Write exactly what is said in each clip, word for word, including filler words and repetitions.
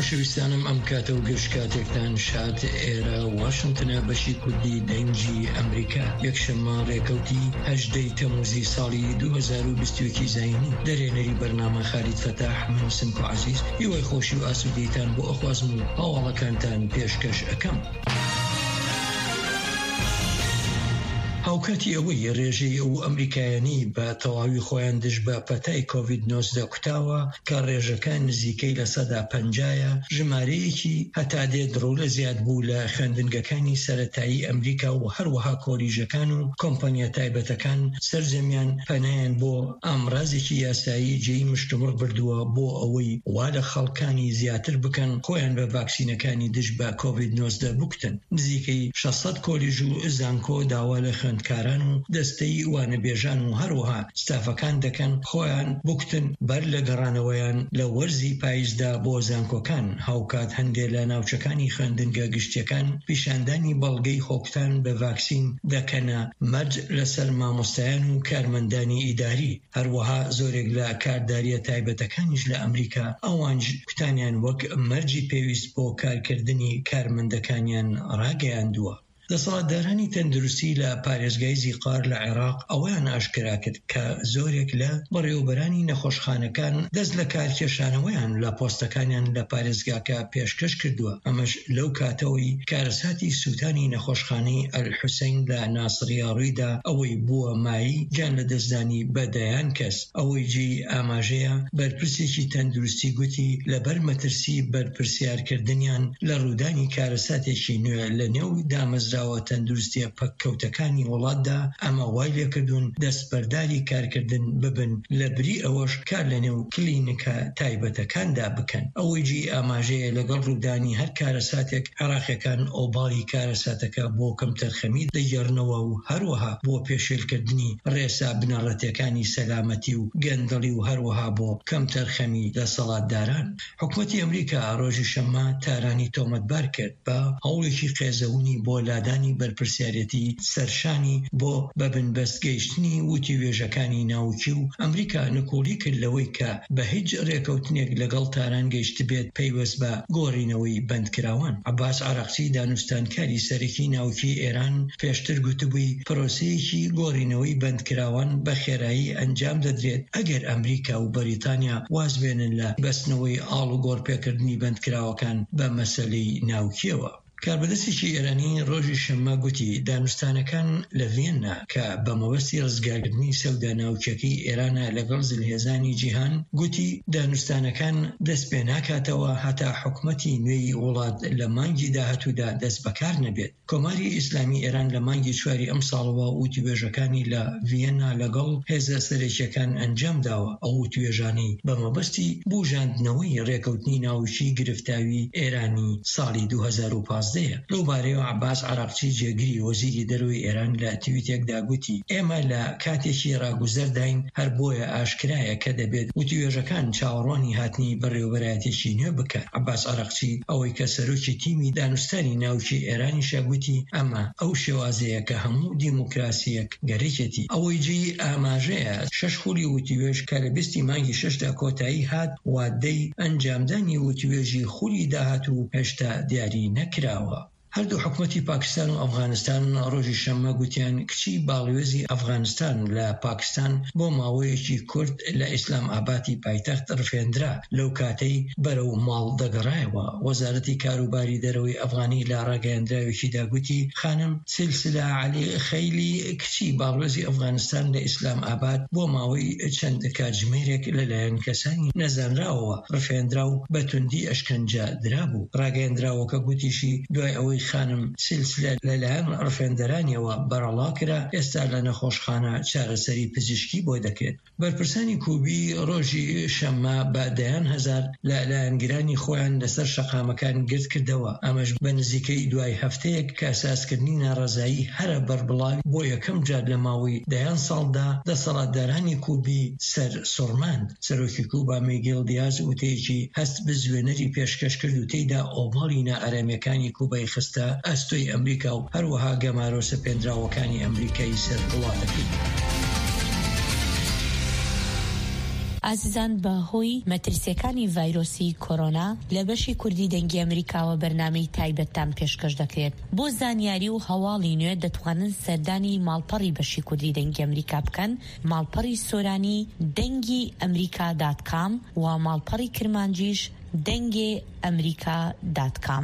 خۆشەویستانم ئەم کاتە و گەشت کاتێکتان شاد ئێرە واشنتنە بەشی کوردی دەنگی ئەمریکا یەکشەممە ڕێکەوتی هەژدەی تەموزی ساڵی دوو هەزار و بیست و یەک زاینی دەرێنەری بەرنامە خالید فەتاح من سمک و عەزیز هیوای خۆشی و ئاسوودەیتان بۆ ئەخوازم و هەواڵەکانتان پێشکەش ئەەکەم. هاوکاتی ئەوەی ڕێژەی ئەو ئەمریکایانی بە تەواوی خۆیان دژ بە پەتای کۆڤید نۆزدە کوتاوە کە ڕێژەکان نزیکەی لە سەدا پەنجایە ژمارەیەکی هەتا دێت ڕوو لە زیاد بوو لە خوێندنگەکانی سەرەتایی ئەمریکا و هەروەها کۆلیژەکان و کۆمپانیا تایبەتەکان سەرجەمیان پەنایان بۆ ئامڕازێکی یاسایی جێی مشتومڕ بردووە بۆ ئەوەی وا لە خەڵکانی زیاتر بکەن خۆیان بە ڤاکسینەکانی دژ بە کۆڤید نۆزدە بکتن. نزیکەی شەشسەد کۆلیژ و زانکۆ داوا لە خوێندکاران و دەستەی وانەبێژان و هەروەها ستافەکان دەکەن خۆیان بکتن بەر لە گەڕانەوەیان لە وەرزی پاییزدا بۆ زانکۆکان. هاوکات هەندێک لە ناوچەکانی خوێندنگە گشتیەکان پیشاندانی بەڵگەی خۆکتان بە ڤاکسین دەکەنە مەرج لەسەر مامۆستایان و کارمەندانی ئیداری. هەروەها زۆرێک لە کارداریە تایبەتەکانیش لە ئەمریکا ئەوانج کوتانیان وەک مەرجی پێویست بۆ کارکردنی کارمەندەکانیان ڕاگەیاندووە. دەسەڵاتدارانی تەندروستی لە پارێزگای زیقار لە عێراق ئەویان ئاشکرا کرد کە زۆرێک لە بەڕێوەبەرانی نەخۆشخانەکان دەست لە کارکێشانەوەیان لە پۆستەکانیان لە پارێزگاکە پێشکەش کردووە. ئەمەش لەو کاتەوەی کارەساتی سووتانی نەخۆشخانەی ئەلحوسەین لە ناسریە ڕوویدا ئەوەی بووە مایی گیان لە دەستدانی بەدایان کەس. ئەوەی جێی ئاماژەیە بەرپرسێکی تەندروستی گوتی لەبەر مەترسی بەرپرسیارکردنیان لە ڕوودانی کارەساتێکی نوێ لە نێو دامەزرا تەندروستیە پەککەوتەکانی وڵاتدا ئەمە وای لێکردوون دەستبەرداری کارکردن ببن لە بری ئەوەش کار لە نێو کلینیکە تایبەتەکاندا بکەن. ئەوەی جی ئاماژەیە لەگەڵ ڕوودانی هەر کارەساتێک عێراقیەکان ئۆباڵی کارەساتەکە بۆ کەمتەرخەمی دەگەڕنەوە و هەروەها بۆ پێشێلکردنی ڕێسا بنەڕەتیەکانی سەلامەتی و گەندەڵی و هەروەها بۆ کەمتەرخەمی دەسەڵاتداران. حکومەتی ئەمریکا ڕۆژی شەممە تارانی تۆمەتبار کرد بە هەوڵێکی قێزەونی بۆ لادانی بەرپرسیارەتی سەرشانی بۆ بەبن بەستگەیشتنی وتی وێژەکانی ناوچی و ئەمریکا نکۆڵی کرد لەوەی کە بە هیچ ڕێکەوتنێک لەگەڵ تاران گەیشت بێت پەیوەست بە گۆڕینەوەی بەندکراوان. عەباس عەراقچی دانوستانکاری سەرەکی ناوچی ئێران پێشتر گوتبووی پرۆسەیەکی گۆڕینەوەی بەندکراوان بە خێرایی ئەنجام دەدرێت ئەگەر ئەمریکا و بەریتانیا واز بێنن لە بەستنەوەی ئاڵ و گۆڕپێکردنی بەندکراوەکان بە مەسەلەی ناوچیەوە. کاربەدەستێکی ئێرانی ڕۆژی شەممە گوتی دانوستانەکان لە ڤێننا کە بە مەبەستی ڕزگارکردنی سەودا ناوچەکەی ئێرانە لەگەڵ زلهێزانی جیهان گوتی دانوستانەکان دەست پێ ناکاتەوە هەتا حکومەتی نوێی وڵات لە مانگی داهاتوودا دەست بەکار نەبێت. کۆماری ئیسلامی ئێران لە مانگی چواری ئەم ساڵەوە وتیوێژەکانی لە ڤێننا لەگەڵ هێزە سەرەکیەکان ئەنجام داوە. ئەو وتیوێژانەی بە مەبەستی بوژاندنەوەی ڕێکەوتنی ناوچی گرفتاوی ئێرانی ساڵی دوو هەزار و پانزدە لەو بارەیەوە عەباس عەراقچی جێگری وەزیری دەرەوەی ئێران لە تویتێکدا گوتی ئێمە لە کاتێکی ڕاگوزەرداین هەر بۆیە ئاشکرایە کە دەبێت وتیوێژەکان چاوەڕوانی هاتنی بەڕێوەبەرایەتێکی نوێ بکات. عەباس عەراقچی ئەوەی کە سەرۆکی تیمی دانوستانی ناوچی ئێرانیشە گوتی ئەمە ئەو شێوازەیە کە هەموو دیموکراسیەک گەرەکێتی. ئەوەی جێی ئاماژەیە شەش خولی وتیوێژ کە لە بیستی مانگی شەشدا کۆتایی هات وادەی ئەنجامدانی وتیوێژی خولی داهاتوو هێشتا دیاری نەکراوە. هەردوو حکومەتی پاکستان و ئەفغانستان ڕۆژی شەممە گوتیان کچی باڵیۆزی ئەفغانستان لە پاکستان بۆ ماوەیەکی کورت لە ئیسلام ئابادی پایتەخت ڕفێندرا لەو کاتەی بەرەو ماڵ دەگەڕایەوە. وەزارەتی کاروباری دەرەوەی ئەفغانی لە ڕاگەیاندراوێکیدا گوتی خانم سیلسلە عەلی خەیلی کچی باڵیۆزی ئەفغانستان لە ئیسلام ئاباد بۆ ماوەی چەند کاتژمێرێک لەلایەن کەسانی نەزانراوەوە ڕفێندرا و بە توندی ئەشکەنجە درابوو. ڕاگەیاندراوەکە گوتیشی دوای ئەوەی خانم سیلسلە لەلایەن ڕفێندەرانیەوە بەرەڵا کرا ئێستا لە نەخۆشخانە چارەسەری پزیشکی بۆ دەکرێت. بەرپرسانی کوبی ڕۆژی شەممە بە دەیان هەزار لە لایەنگرانی خۆیان لەسەر شەقامەکان گرت کردەوە. ئەمەش بە نزیکەی دوای هەفتەیەک کە ئاساسکردنی ناڕەزایی هەرە بەربڵاوی بۆ یەکەم جار لە ماوەی دەیان ساڵدا دەسەڵاتدارانی کوبی سەر سوڕماند. سەرۆکی کوبا میگێل دیاز وتەیەکی هەست بزوێنەری پێشکەش کرد و تێیدا ئۆباڵی نائارامەکانی کوبای خستە ئەستۆی ئەمریکا و هەروەها گەمارۆ سەپێنراوەکانی ئەمریکای سەر وڵاتەکەی. ئازیزان بەهۆی مەترسیەکانی ڤایرۆسی کۆرۆنا لە بەشی کوردی دەنگی ئەمریکاوە بەرنامەی تایبەتتان پێشکەش دەکرێت. بۆ زانیاری و هەواڵی نوێ دەتوانن سەردانی ماڵپەڕی بەشی کوردی دەنگی ئەمریکا بکەن، ماڵپەڕی سۆرانی دەنگی ئەمریکا دات کام و ماڵپەڕی کرمانجیش دەنگی ئەمریکا دات کام.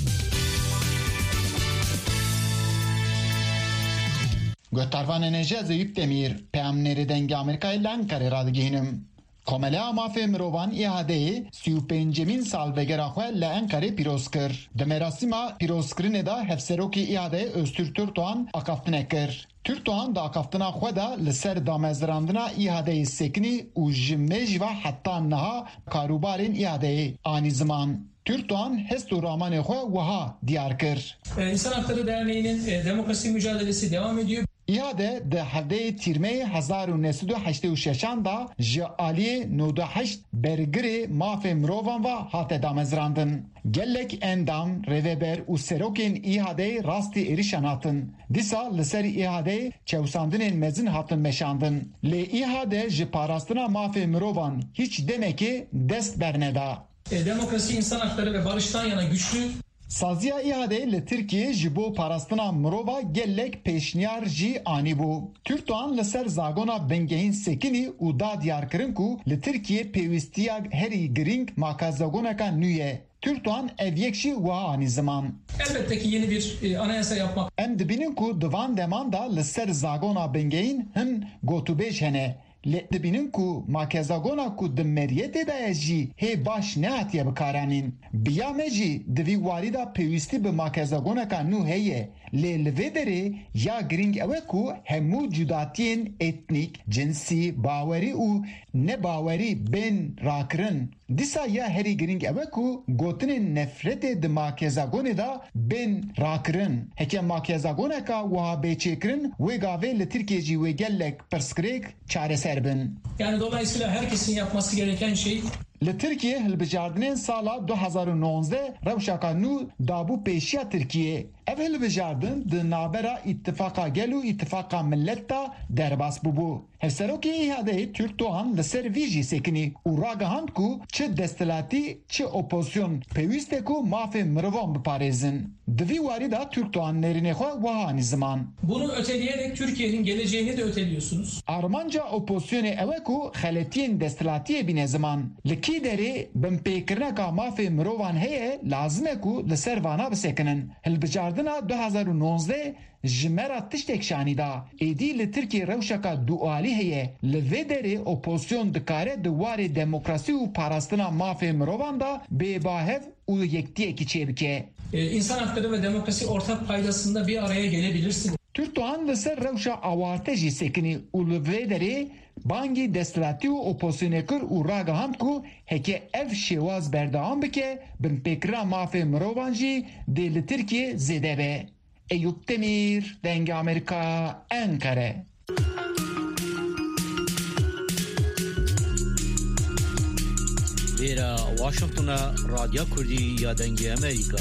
گوهتاروان نجات زیب دمیر پیامنری دنگ آمریکای لانکاری را دگینم. کاملا مافی مروان ایهاده سی و پنجمین سال بگرا خواه لانکاری پیروز کر. دمراسیما پیروز کرنه دا هفسروکی ایهاده استر تورتوان اکافتنه کر. تورتوان دا اکافتنا خواه دا لسر دامزراندنا ایهاده سکنی و جمج و حتی نها کاروبارین ایهاده آنی زمان. Türkdoğan Hestu Rahman'ı vaha diyar kır. İnsan Hakları Derneği'nin e, demokrasi mücadelesi devam ediyor. İade de havde tirmeyi hazar nesudu haşte u şeşanda ji ali nudu haşt bergiri mafe mrovan ve hate damezrandın. Gellek endam reveber u serokin ihade rasti erişan hatın. Disa liseri ihade çevsandının mezin hatın meşandın. Le ihade ji parastına mafe mrovan hiç demeki dest berneda. E, demokrasi, insan hakları ve barıştan yana güçlü. Saziya ihade li Türkiye ji bo parastina mirova gelek peşniyar jî anî bû. Türkdoğan li ser zagona bengehîn sekînî û da diyarkirin ku li Türkiye pêwîstiya herî girîng makazagoneka nû ye. Türkdoğan ev yek jî wiha anî ziman. Elbette ki yeni bir e, anayasa yapmak. Em dibînin ku divan deman da li ser zagona bengehîn hin gotûbêj hene. Le dibinin ku makezagona ku demeriyete da jî hê baş nehatiye bikaranîn. Biya me jî divî warî da pêwîstî bi makezagoneka nû heye. Lê li vê derê ya girîng ew e ku hemû cudatiyên etnîk, cinsî, bawerî û nebawerî bên rakirin. Dîsa ya herî girîng ew e ku gotinên nefretê di makezagonê da bên rakirin. Heke makezagoneka wiha bêçêkirin wê gavê li Tirkiye jî wê gelek pirskirêk çareser bin. Yani dolayısıyla herkesin yapması gereken şey li Tirkiye hilbijardinên sala du hezar û nonzdeh rewşeka nû dabû pêşiya Tirkiye. Ev hilbijardin di navbera îttifaka gel û îttifaka millet da derbas bûbû. Hevserokê îhadeyê Türkdoğan li ser vî jî sekinî û ragihand ku çi destelatî çi opozisyon pêwîst e ku mafê mirovan biparêzin. Di vî warî da Türkdoğan nêrînê xwe wiha anî ziman. Bunu öteleyerek Türkiye'nin geleceğini de öteliyorsunuz. Armanca opozisyonê ew e ku xeletiyên destelatiyê bîne ziman. Li kî derê binpêkirneka mafê mirovan heye lazim e ku li ser vana bisekinin. Hilbijardina du hezar û nonzdeh ji me ra tiştek şanî da êdî li Tirkiye rewşeka dualî heye. Li vê derê opozisyon dikare di warê demokrasî û parastina mafê mirovan da bêbahev û yektiyekî çêbike. Ee, İnsan hakları ve demokrasi ortak paydasında bir araya gelebilirsiniz. Türkdoğan li ser rewşa awarte jî sekinî û li vê derê bangî destelatî û opozisyonê kir û ragihand ku heke ev şêwaz berdewam bike binpêkirina mafê mirovan jî dê li Tirkiye zêde be. Eyüp Demir, Denge Amerika, Ankara. Era Washington'a Radyo Kurdi ya Denge Amerika.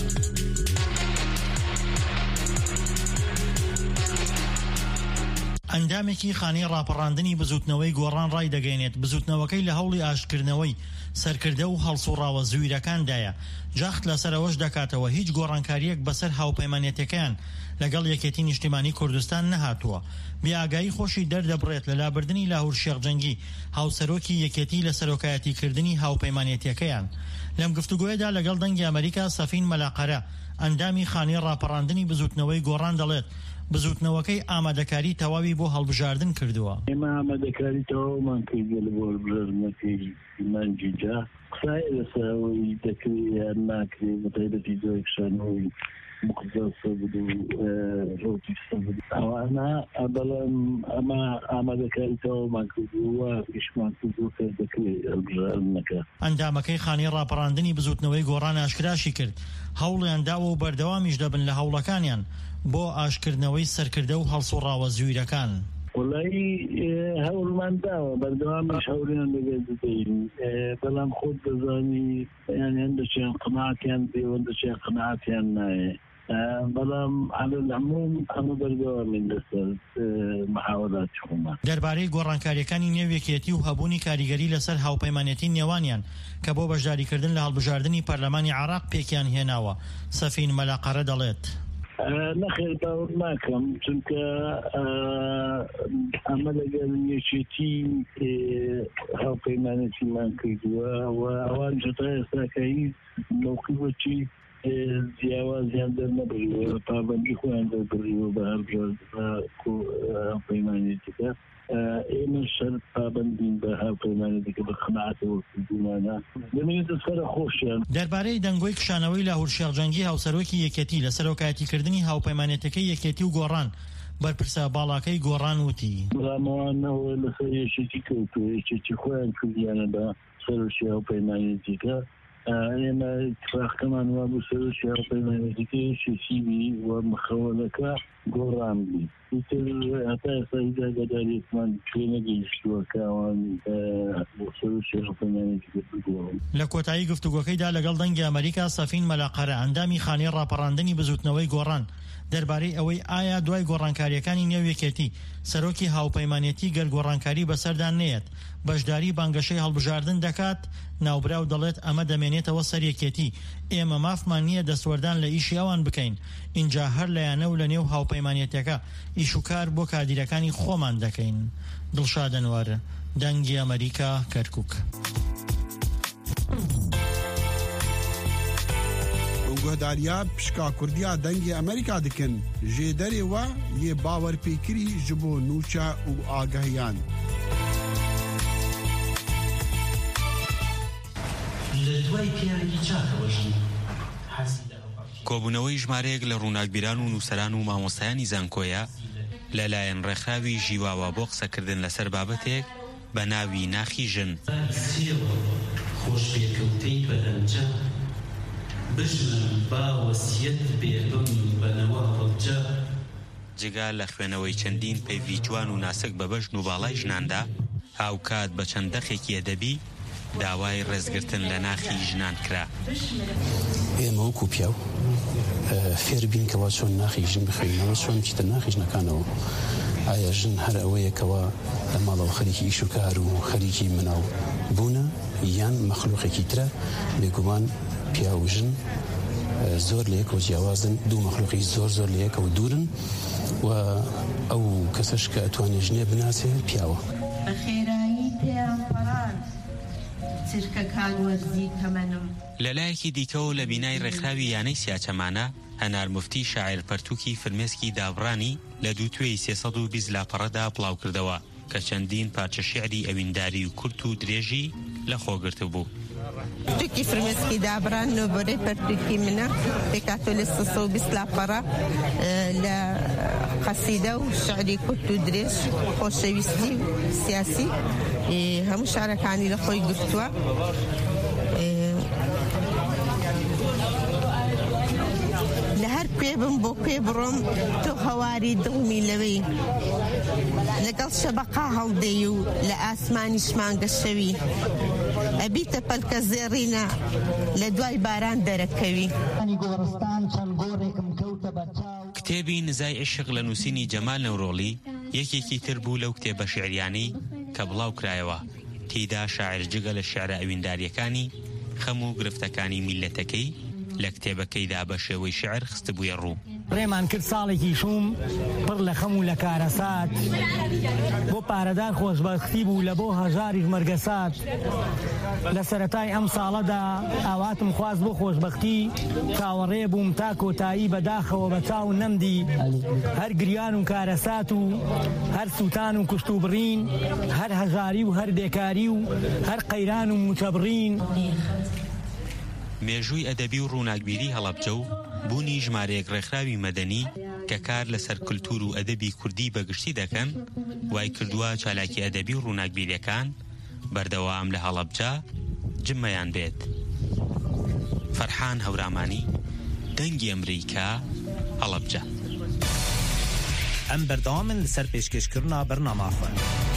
ئەندامێکی خانەی ڕاپەڕاندنی بزوتنەوەی گۆڕان ڕای دەگەێنێت. بزوتنەوەکەی لە هەوڵی ئاشکردنەوەی سەرکردە و هەڵسوڕاوە زوویرەکاندایە. جاخت لەسەرەوەش دەکاتەوە هیچ گۆڕانکاریەک بەسەر هاوپەیمانێتەکەیان لەگەڵ یەکێتی نیشتیمانی کوردستان نەهاتووە. بیاگایی خۆشی دەردەبڕێت لە لابردنی لاهور شێخجەنگی هاوسەرۆکی یەکێتی لە سەرۆکایەتیکردنی هاوپەیمانێتیەکەیان. لەم گفتوگۆیەدا لەگەڵ دەنگی ئەمریکا سەفین مەلاقەرە ئەندامی خانەی ڕاپەڕاندنی بزوتنەوەی گۆڕان دەڵێت بزوتنەوەکەی ئامادەکاری تەواوی بۆ هەڵبژاردن کردووە. ئێمە ئامادەکاری تەواومان کردووە لە بۆ هەڵبژاردنەکەی مانگی جا قسای لەسەرەوەی دەکرێت یان ناکرێت بە تایبەتی دۆیەکشانەوەی مقدسە بوو و ڕۆتیسە بوو ئەوانە بەڵام ئەمە ئامادەکاری تەواومان کردووە ئیشمان کردووە کە دەکرێت هەڵبژاردنەکە. ئەندامەکەی خانەی ڕاپەڕاندنی بزوتنەوەی گۆڕان ئاشکراشی کرد. هەوڵیان داوە و بەردەوامیش دەبن لە هەوڵەکانیان بۆ ئاشکردنەوەی سەرکردە و هەڵسوڕاوە زوویرەکان. وڵی هەوڵمان داوە بەردەوامش هەوڵیان لەبێت بدەین بەڵام خۆت دەزانی یان هەندێکیان قەناعەتیان بێ و هەندێکیان قەناعەتیان نایە بەڵام عەلە العموم ئەمە بەردەوامین لەسەر محاولات حکومت. دەربارەی گۆڕانکاریەکانی نێویەکێتی و هەبوونی کاریگەری لەسەر هاوپەیمانێتی نێوانیان کە بۆ بەشداریکردن لە هەڵبژاردننی پەرلەمانی عێراق پێکیان هێناوە. سەفین مەلاقەرە دەڵێت نەخێر باوەڕ ناکەم چونکە ئەمە لەگەڵ یەکێتی هاوپەیمانێتیمان کردووە و ئەوان جتا ئێستاکەی موقیفێکی جیاوازیان دەرنەبڕیوە پابەندی خۆیان دەربڕیوە بە هەڵبژار هاوپەیمانێتیەکە. ئێمە شەرت پابەندین بە هاوپەیمانێتیەکە بە قەناعەتەوە کردومانە دەمێنێتە سەرە خۆشیان. دەربارەی دەنگۆی کشانەوەی لاهور شێخجەنگی هاوسەرۆکی یەکێتی لەسەر هۆکایەتیکردنی هاوپەیمانێتەکەی یەکێتی و گۆڕان بەرپرسە باڵاکەی گۆڕان وتی بڵامەوانەوە لەسەر یەکێتی کەوتووە یەکێتی خۆیان کردیانە بە سەرۆکی هاوپەیمانێتیەکە. ئێمە اتفاقەمان وا بوو سەرۆکی هاوپەیمانێتیەکە یەکێتیبی و مخەوەلەکە گۆڕان بی. هەتا ئێستا هیچ ئاگاداریەکمان پێ نەگەیشتووە کە ئەوان بۆ سەرۆکی هاوپەیمانێتیەکە بگۆڕن. لە کۆتایی گفتوگۆکەیدا لەگەڵ دەنگی ئەمریکا سەفین مەلاقەرە ئەندامی خانەی ڕاپەڕاندنی بزوتنەوەی گۆڕان دەربارەی ئەوەی ئایا دوای گۆڕانکاریەکانی نێویەکێتی سەرۆکی هاوپەیمانێتی گەر گۆڕانکاری بەسەردان نێت بەشداری بانگەشەی هەڵبژاردن دەکات. ناوبراو دەڵێت ئەمە دەمێنێتەوە سەر یەکێتی. ئێمە مافمان نییە دەستوەردان لە ئیشی ئەوان بکەین. اینجا هەر لەیانە و لە نێو هاوپەیمانێتەکە ئیش و کار بۆ کادیرەکانی خۆمان دەکەین. دڵشاد ئەنوار، دەنگی ئەمریکا، کەرکووک. گۆداریا پشکا کوردیا دەنگی ئەمریکا دکن ژێ دەرێوە یێ باوەرپێکری ji بۆ نوچە و ئاگەهیان. کۆبوونەوەی ژمارەیەک لە ڕووناکبیران و نووسەران و مامۆستایانی زانکۆیە لەلایەن ڕێکخراوی ژیواوە بۆ قسەکردن لەسەر بابەتێک بە ناوی ناخی ژن. خۆشپێکەوتەی بەرەنجە بژن با وەسیەت بێدۆن بەنەوە هەڵجە. جگا لە خوێنەوەی چەندین پەیوی جوان و ناسک بە بەژن و باڵای ژناندا هاوکات بە چەند دەخێکی ئەدەبی داوای ڕێزگرتن لە ناخی ژنان کرا. ئێمە وەکو پیاو فێر بین کەوا چۆن ناخی ژن بخوێنەوە چۆن چیتە ناخی ژنەکانەوە. ئایا ژن هەر ئەوەیەکەوە لە ماڵەوە خەریکی ئیش و کار و خەریکی مناو بوونە یان مەخلوقێکی ترە؟ بێگومان پیا و ژن زۆر لە یەکەوە جیاوازن، دوو مەخلوقی زۆر زۆر لە یەکەوە دوورن و ئەو کەسەش کە ئەتوانێ ژنێ بناسێ پیاوە. بە خێرایی پێیان پەڕاند چرکەکان وەرزی تەمەنم. لەلایەکی دیکەوە لە بینای ڕێکخراوی یانەی سیاچەمانە هەنار مفتی شاعیر پەرتووکی فرمێسکی دابڕانی لە دوو توێی سێسەد و بیست لاپەڕەدا بڵاو کردەوە کە چەندین پارچە شیعری ئەوینداری و کورت و درێژی لە خۆگرت بوو. پەرتووکی فرمێسکی دابڕان نۆبەرەی پەرتووکی منە پێکاتۆ لە سەسە و بیست لاپەڕە لە قەسیدە و شعری کورت و درێژ خۆشەویستی و سیاسی هەموو شارەکانی لە خۆی گرتووە. لە هەر پێ بم بۆ پێ بڕۆم تۆ هەواری دڵمی لەوەی لەگەڵ شەبەقا هەڵدەی و لە ئاسمانی شمانگە شەوی ئەبیتە پەلکە زێڕینە لە دوای باران دەرەکەوی. کتێبی نزای عشق لە نووسینی جەمال نەورۆڵی یەکێکی تر بوو لەو کتێبە شیعریانی کە بڵاو کرایەوە. تێیدا شاعر جگە لە شیعرە ئەوینداریەکانی خەم و گرفتەکانی میلەتەکەی لە کتێبەکەیدا بە شێوەی شعر خست بوویە ڕوو. ڕێمان کرد ساڵێکی شوم پڕ لە خەم و لە کارەسات بۆ پارەدار خۆشبەختی بوو لە بۆ هەژاریش مەرگەسات. لە سەرەتای ئەم ساڵەدا ئاواتم خواست بۆ خۆشبەختی چاوەڕێ بووم تا کۆتایی بەداخەوە بە چاو نەمدی. هەر گریان و کارەسات و هەر سووتان و کوشت و بڕین، هەر هەژاری و هەر بێکاری و هەر قەیران و موچەبڕین. مێژووی ئەدەبی و ڕووناکبیری هەڵەبجە و بوونی ژمارەیەک ڕێکخراوی مەدەنی کە کار لەسەر کولتور و ئەدەبی کوردی بەگشتی دەکەن وای کردووە چالاکی ئەدەبی و ڕووناکبیریەکان بەردەوام لە هەڵەبجە جمەیان بێت. فەرحان هەورامانی، دەنگی ئەمریکا، هەڵەبجە. ئەم بەردەوامن لەسەر پێشکەشکردنا بەرنامەخۆن.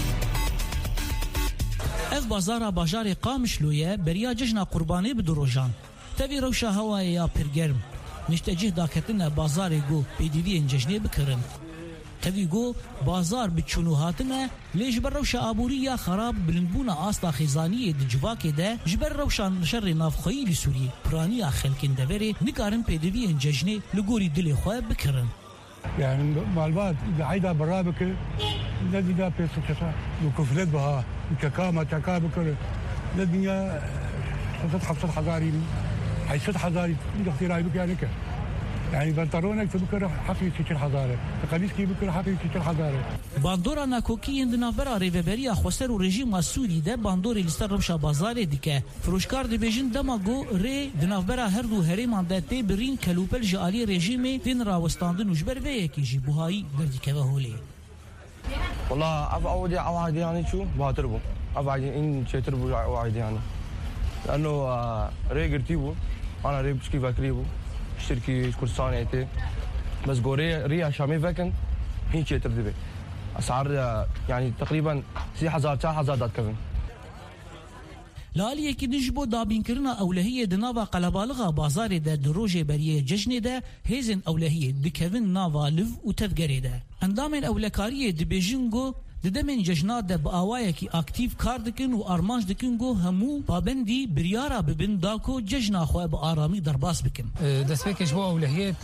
ev bazara bajarê Qamişloyê beriya cejna qurbanî bi dirojan. Tevî rewşa hewayê ya pir germ. Niştecih daketin e bazarê got pêdiviyên cejnê bikirin. تبي جو بازار بتشنوهاتنا ليش بروشة أبورية خراب بلنبونا أصلا خزانية دجواك ده جبر روشان شر نافخي لسوريا برانيا خلكن دبري نقارن بيدبي انججني لقوري دلي خواب بكرن يعني معلومات عيدا برابك الذي دا بيسكتا وكفلت بها ككامة تكابك الدنيا ستحف ست حضاري حي ست حضاري اختراعي بك يعني كه يعني بنطلونك تبكر حقي تشيل حضاره تقاليسكي بكر حقي تشيل حضاره باندورا ناكوكي اندنافرا ريفبريا خوستر ورژیم السوري ده باندوري لستر رمشا بازار دیکه فروشکار دی بیژن دماغو ری دنافرا هر دو هریمان ده تی برین کلوپل جالی رژیمی دین راوستاندن وجبر و یکی جی بوهایی دردیکه و هولی والله اف اودي عوايدي يعني شو باتربو ابعدي ان تشتربو عوايدي يعني لانه ريجر تيبو انا ريب شكي فاكريبو شركه كردستان ايتي بس غوري ريا شامي فاكن هي تشتر دبي اسعار يعني تقريبا ستة آلاف أربعة آلاف دات كفن لالیه کی نجبو دابین کرنا اولهیه دناوا قلبالغا بازار ده دروجه بریه ججنه ده هیزن اولهیه دکوین ناوا لف و تفگره ده اندامن اولکاریه دبیجنگو ددمن ججنات ده باوایه کی اکتیف کار دکن و ارمانج دکن گو همو پابندی بریارا ببن داکو ججنا خو با آرامی درباس بکن دسبکش بو اولهیت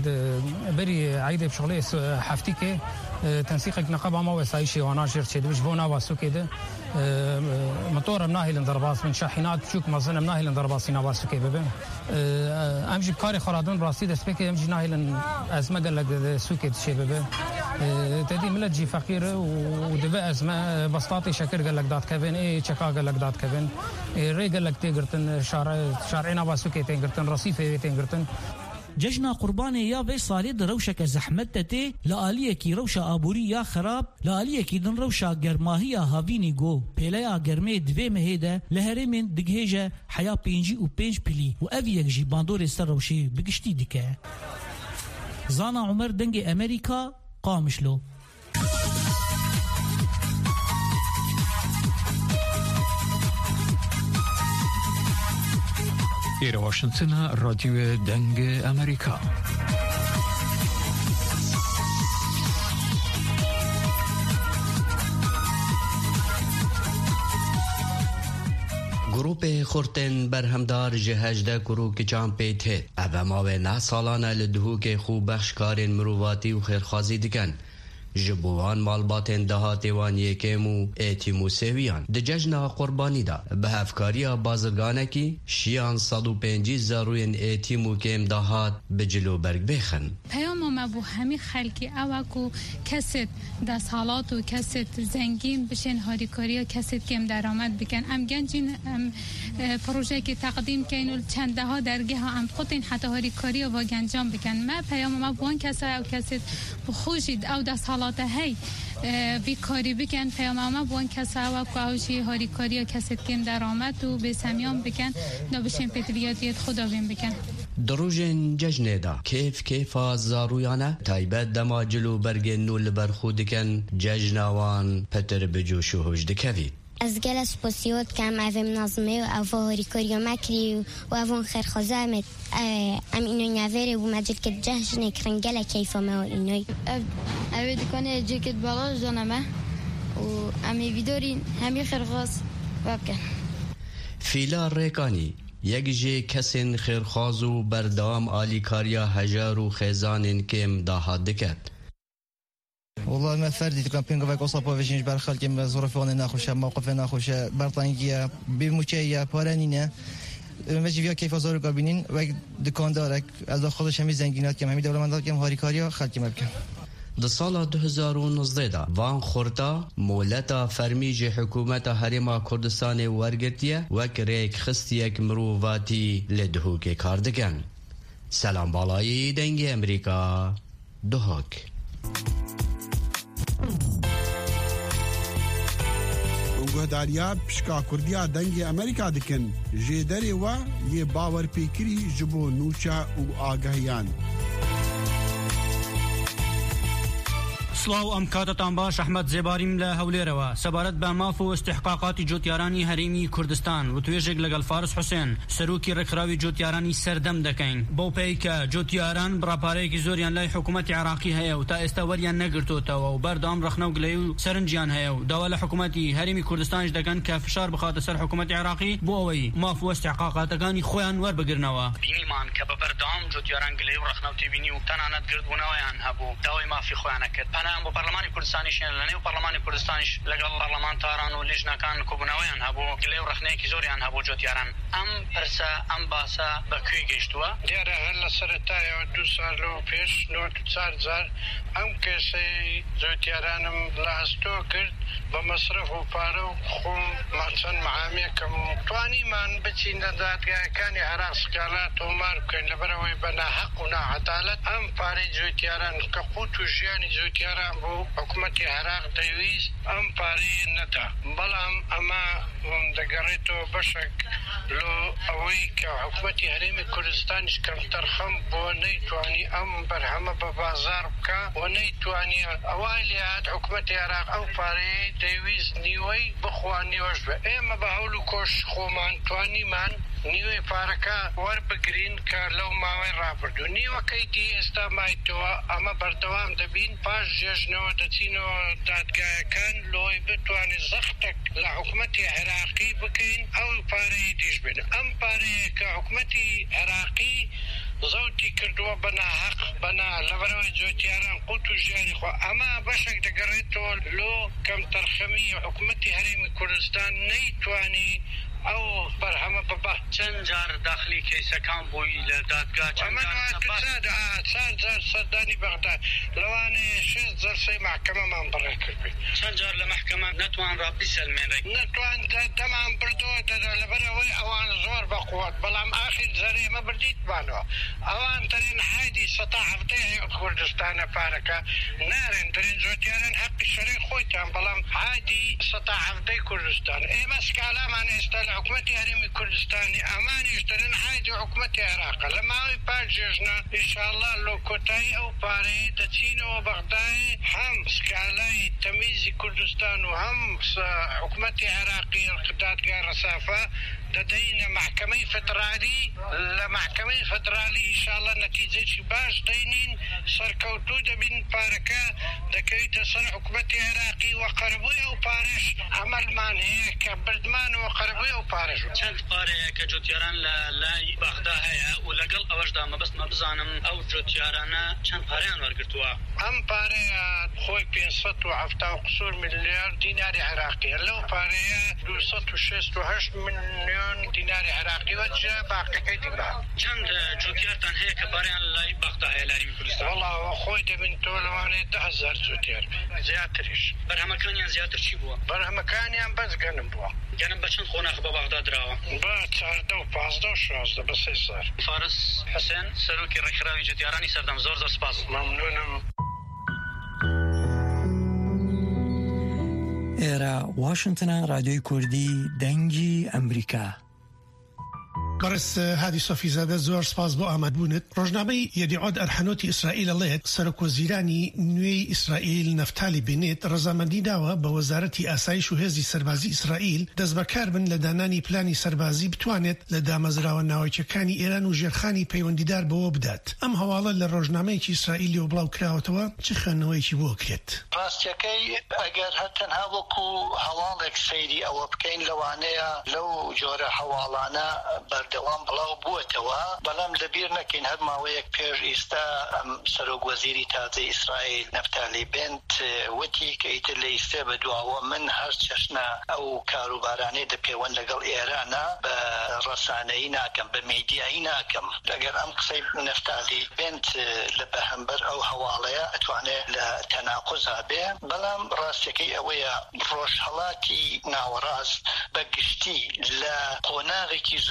بری عیده بشغله هفتی که تنسيقك نقابة ما وسايشي وناشر تشد مش بونا واسو كده موتور مناهي لندرباس من شاحنات شوك مازن مناهي لندرباس هنا واسو كده ببين امجي بكاري خرادون راسي دسبك امجي ناهي لن ازمه قال لك سوكي تشي ببين تدي ملت جي فقير ودبا ازمه بسطاتي شكر قال لك دات كفن اي تشكا قال لك دات كفن ري قال لك تيغرتن شارع شارعنا واسو كده تيغرتن رصيفه تيغرتن ججنا قرباني يا في صالد روشك زحمت تي لآلية كي روشة آبوري يا خراب لآلية كي دن روشة جرماهية هافيني جو بيلايا جرمي دوي مهيدا لهرمين دقهيجة حياة بينجي و بينج بلي و أفيك جي باندور استر روشي بقشتي ديكا زانا عمر دنجي أمريكا قامشلو إلى واشنطن راديو دنگ أمريكا. گروپ خورتن برهمدار جهجده گروه که جان پیت هید او ماوه نه سالانه لدهو که خوب بخشکارین مروواتی و خیرخوازی دکن جبوان مالباتن دهات وان یکمو ایتیمو سویان د ججنا قربانی دا به افکاریا بازرگانه کی شیان صد و پنجی زاروین ایتیمو کم دهات به جلو برگ بخن پیام ما بو همی خلکی اوکو کست دست حالات و کست زنگین بشن هاریکاریا کست کم درآمد بکن ام گنجین ام پروژه که تقدیم کن چند ده ها درگه ها ام خودین حتی هاریکاریا و گنجام بکن ما پیام ما بوان کسا او کست بخوشید او دست حالات هی بیکاری بکن پیام ما بوان کسا و کوشی هاریکاریا کست کم درآمد و به سمیان بکن نبشن پتریاتیت خدا بین بکن دروژن ججنه دا کیف کیفا زارویانه تایبت دما جلو برگ نول برخودکن ججنوان پتر بجوش و هجد کوید از جلس بسیار کم او منظمه و او هاریکاریا مکری و او خیرخوازه ام اینو نوره و مجل که جهش نکرن گله کیفا ما و اینوی او دکانه جکت بالاش دانمه و امی ویداری همی خیرخواز بابکن فیلا ریکانی یک جه کسین خیرخواز و بردام آلیکاریا هجار و خیزانین کم داهاد دکت والله ما فردي كامبينغ فاك وصابو فيجينج برخال كيما ظروفنا ناخوشا موقف ناخوشا برطانجيا بموتشيا بارانينا ماشي فيها كيف زارو قابلين وقت دكاندارك از خودش همي زنگينات كم همي دولمندار كم هاريكاريا خلقي مبكن د سال دو هزار و نوزده دا وان خورتا مولتا فرمیج حکومت هرما کردستان ورگرتیه وک ریک خستیک مروواتی لدهو که کاردگن سلام بالایی دنگ امریکا دهوک گهداریا پشکا کردیا دنگ امریکا دکن جدری و یه باور پیکری جبو نوچا و آگاهیان سڵاو ئەم کاتتان باش ئەحمەد زێباریم لە هەولێرەوە سەبارەت بە ماف و استحقاقاتی جوتیارانی هەرێمی کوردستان و توێژێک لەگەڵ فارس حوسێن سەرۆکی ڕێکخراوی جوتیارانی سەردەم دەکەین بەو پێی کە جوتیاران بڕاپارەیەکی زۆریان لای حکوومەتی عراقی هەیە و تا ئێستا وەریان نەگرتوتەوە و بەردەوام ڕەخنە و گلەی و سەرنجیان هەیە و داوا لە حکوومەتی هەرێمی کوردستانش دەکەن کە فشار بخاتە سەر حکوومەتی عراقی بۆ ئەوەی ماف و استحقاقاتەکانی خۆیان وەربگرنەوە بینیمان کە بە بەردەوام جوتیاران گلەی و ڕەخنە و تێبینی و تەنانەت گردبوونەوەیان هەبوو داوای مافی خۆیانە کرد پەنایان بۆ پەرلەمانی کوردستانیشیان لە نێو پەرلەمانی کوردستانیش لەگەڵ پەرلەمانتاران و لیژنەکان کۆبوونەوەیان هەبوو گلەی و ڕەخنەیەکی زۆریان هەبوو جوتیاران ئەم پرسە ئەم باسە بەکوێ گەیشتووە دیارە هەر لە سەرەتایەوە دوو ساڵ لەوە پێش نۆ چوار جار ئەم کێسەی جوتیارانم لە هەستۆ کرد بە مەسرف و پارە و خۆم چەند مەحامێکم و توانیمان بچین لە دادگایەکانی عێراق سکالا تۆمار بکەین لەبەرەوەی بە ناحەق و ناعەدالەت ئەم پارەی جوتیاران کە قوت و ژیانی جوتیاران بۆ حکوومەتی عێراق دەویست ئەم پارەیە نەدا بەڵام ئەمە دەگەڕێتەوە بەشێک لۆ ئەوەی کە حکوومەتی هەرێمی کوردستانیش کەم تەرخەم بۆ نەیتوانی ئەم بەرهەمە بە بازار بکە و نەیتوانی ئەوای لێهات حکوومەتی عێراق ئەو پارەیە دەویست نیوەی بخوان نیوەش بە ئێمە بە هەوڵ و کۆش خۆمان توانیمان نیوەی پارەکە وەربگرین کە لەو ماوەی ڕابردوو نیوەکەی دی ئێستا مایتەوە ئەمە بەردەوام دەبین پاش جێژنەوە دەچینەوە دادگایەکان لۆی بتوانێت زەختێک لە حکوومەتی عێراقی بکەین ئەو پارەی دیش بێن ئەم پارەیە کە حکوومەتی عێراقی زەوتی کردووە بە ناحەق بەنا لەبەرەوەی جوتیاران قوت و ژیانی خۆ ئەمە بەشێک دەگەڕێتەوە لۆ کەم تەرخەمی حکوومەتی هەرێمی کوردستان نەیتوانی ئەو بەرهەمە ببە چەند جار داخلی کەیسەکان بووی لە دادگا چەند جار سەردانی بەغدا لەوانەیە شێست جەلسەی محکەمەمان بڕێ کردبێ چەند جار لە محکەمە نەتوان ڕابی سەلمێنێک نەتوان دەمان بردەوە دەدا لەبەرەوەی ئەوان زۆر بەقووەت بەڵام ئاخر زەرێمە بردیتمانەوە ئەوان دەرێن حایدی سەتا هەفتەی کوردستانە پارەکە نارێن دەرێن جوتیاران حەقی شەرەی خۆیتان بەڵام حایدی سەتا هەفتەی کوردستان ئێمە سکالامان ئێستا لە حکوومەتی هەرێمی کوردستانی ئەمانیش دەرێن حایدی حکوومەتی عێراقە لە ماوەی پاش جێژنە ئینشاءڵڵا لۆ کۆتایی ئەو پارەیە دەچینەوە بەغدای هەم سکالای تەمیزی کوردستان و هەم حکوومەتی عێراقی دادگای ڕەسافە دەدەینە محکەمەی فدرالی لە محکەمەی فدرالی ئینشاءڵڵا نەتیجەیەکی باش دەینین سەرکەوتوو دەبین پارەکە دەکەوێتە سەر حکوومەتی عێراقی و قەربووی ئەو پارەش ئەمەلمان هەیە کە بردمانەوە قەربووی ئەو پارەش چەند پارەیە کە جوتیاران لە لای بەغدا هەیە و لەگەڵ ئەوەشدا مەبەستمە بزانم ئەو جوتیارانە چەند پارەیان وەرگرتووە ئەم پارەیە خۆی پێنجسەد و هەفتا و قسوور میلیارد دیناری عێراقی لەو پارەیە دووسەد و شەست و هەشت میلیۆن دیناری عێراقی وەجا باقیەکەی دیگە چەند جوتیارتان هەیە کە پارەیان لای بەغدا هەیە لای کوردستان وەڵاوە خۆی دەبین تۆ لەوانەیە ده هەزار جوتیار زیاتریش بەرهەمەکانیان زیاتر چی بووە بەرهەمەکانیان بەس گەنم بووە گەنم بە چەند خۆناخ بە بەغدا درراوە بە چاردە و پازدە و شازدە بە سێ سار فارس حوسێن سەرۆکی ڕێکخراوی جوتیارانی سەردەم زۆر زۆر سپاس مەمنونم ئێرە واشنگتنە رادیۆی کوردی دەنگی ئەمریکا بەڕێز هادی سۆفیزادە زۆر سپاس بۆ ئامادەبوونت ڕۆژنامەی یەدیعۆد ئەرحەنۆتی ئیسرائیل ئەڵێت سەرۆکوەزیرانی نوێی ئیسرائیل نەفتالی بێنێت ڕەزامەندی داوە بە وەزارەتی ئاسایش و هێزی سەربازی ئیسرائیل دەست بەکار بن لە دانانی پلانی سەربازی بتوانێت لە دامەزراوە ناوەکیەکانی ئێران و ژێرخانی پەیوەندیدار بەوە بدات ئەم هەواڵە لە ڕۆژنامەیەکی ئیسرائیلی و بڵاو کراوەتەوە چ خوێندنەوەیەکی بۆ کرێت ڕاستیەکەی ئەگەر هەتەنها وەکو هەواڵێک سەیری ئەوە بکەین لەوانەیە لەو جۆرە هەواڵانە بەردەوام بڵاو بووەتەوە بەڵام لەبیر نەکەین هەر ماوەیەک پێش ئێستا ئەم سەرۆکوەزیری تازەی ئیسرائیل نەفتالی بێنت وتی کە ئیتر لە ئیسێ بەدواوە من هەر چەشنە ئەو کاروبارانەی دەپەیوەند لەگەڵ ئێرانە بە ڕەسانەیی ناکەم بە میدیایی ناکەم لەگەر ئەم قسەی نەفتالی بێنت لە بەهەمبەر ئەو هەواڵەیە ئەتوانێت لە تەناقوزا بێ بەڵام ڕاستیەکەی ئەوەیە ڕۆژهەڵاتی ناوەڕاست بە گشتی لە قۆناغێکی زۆر هەس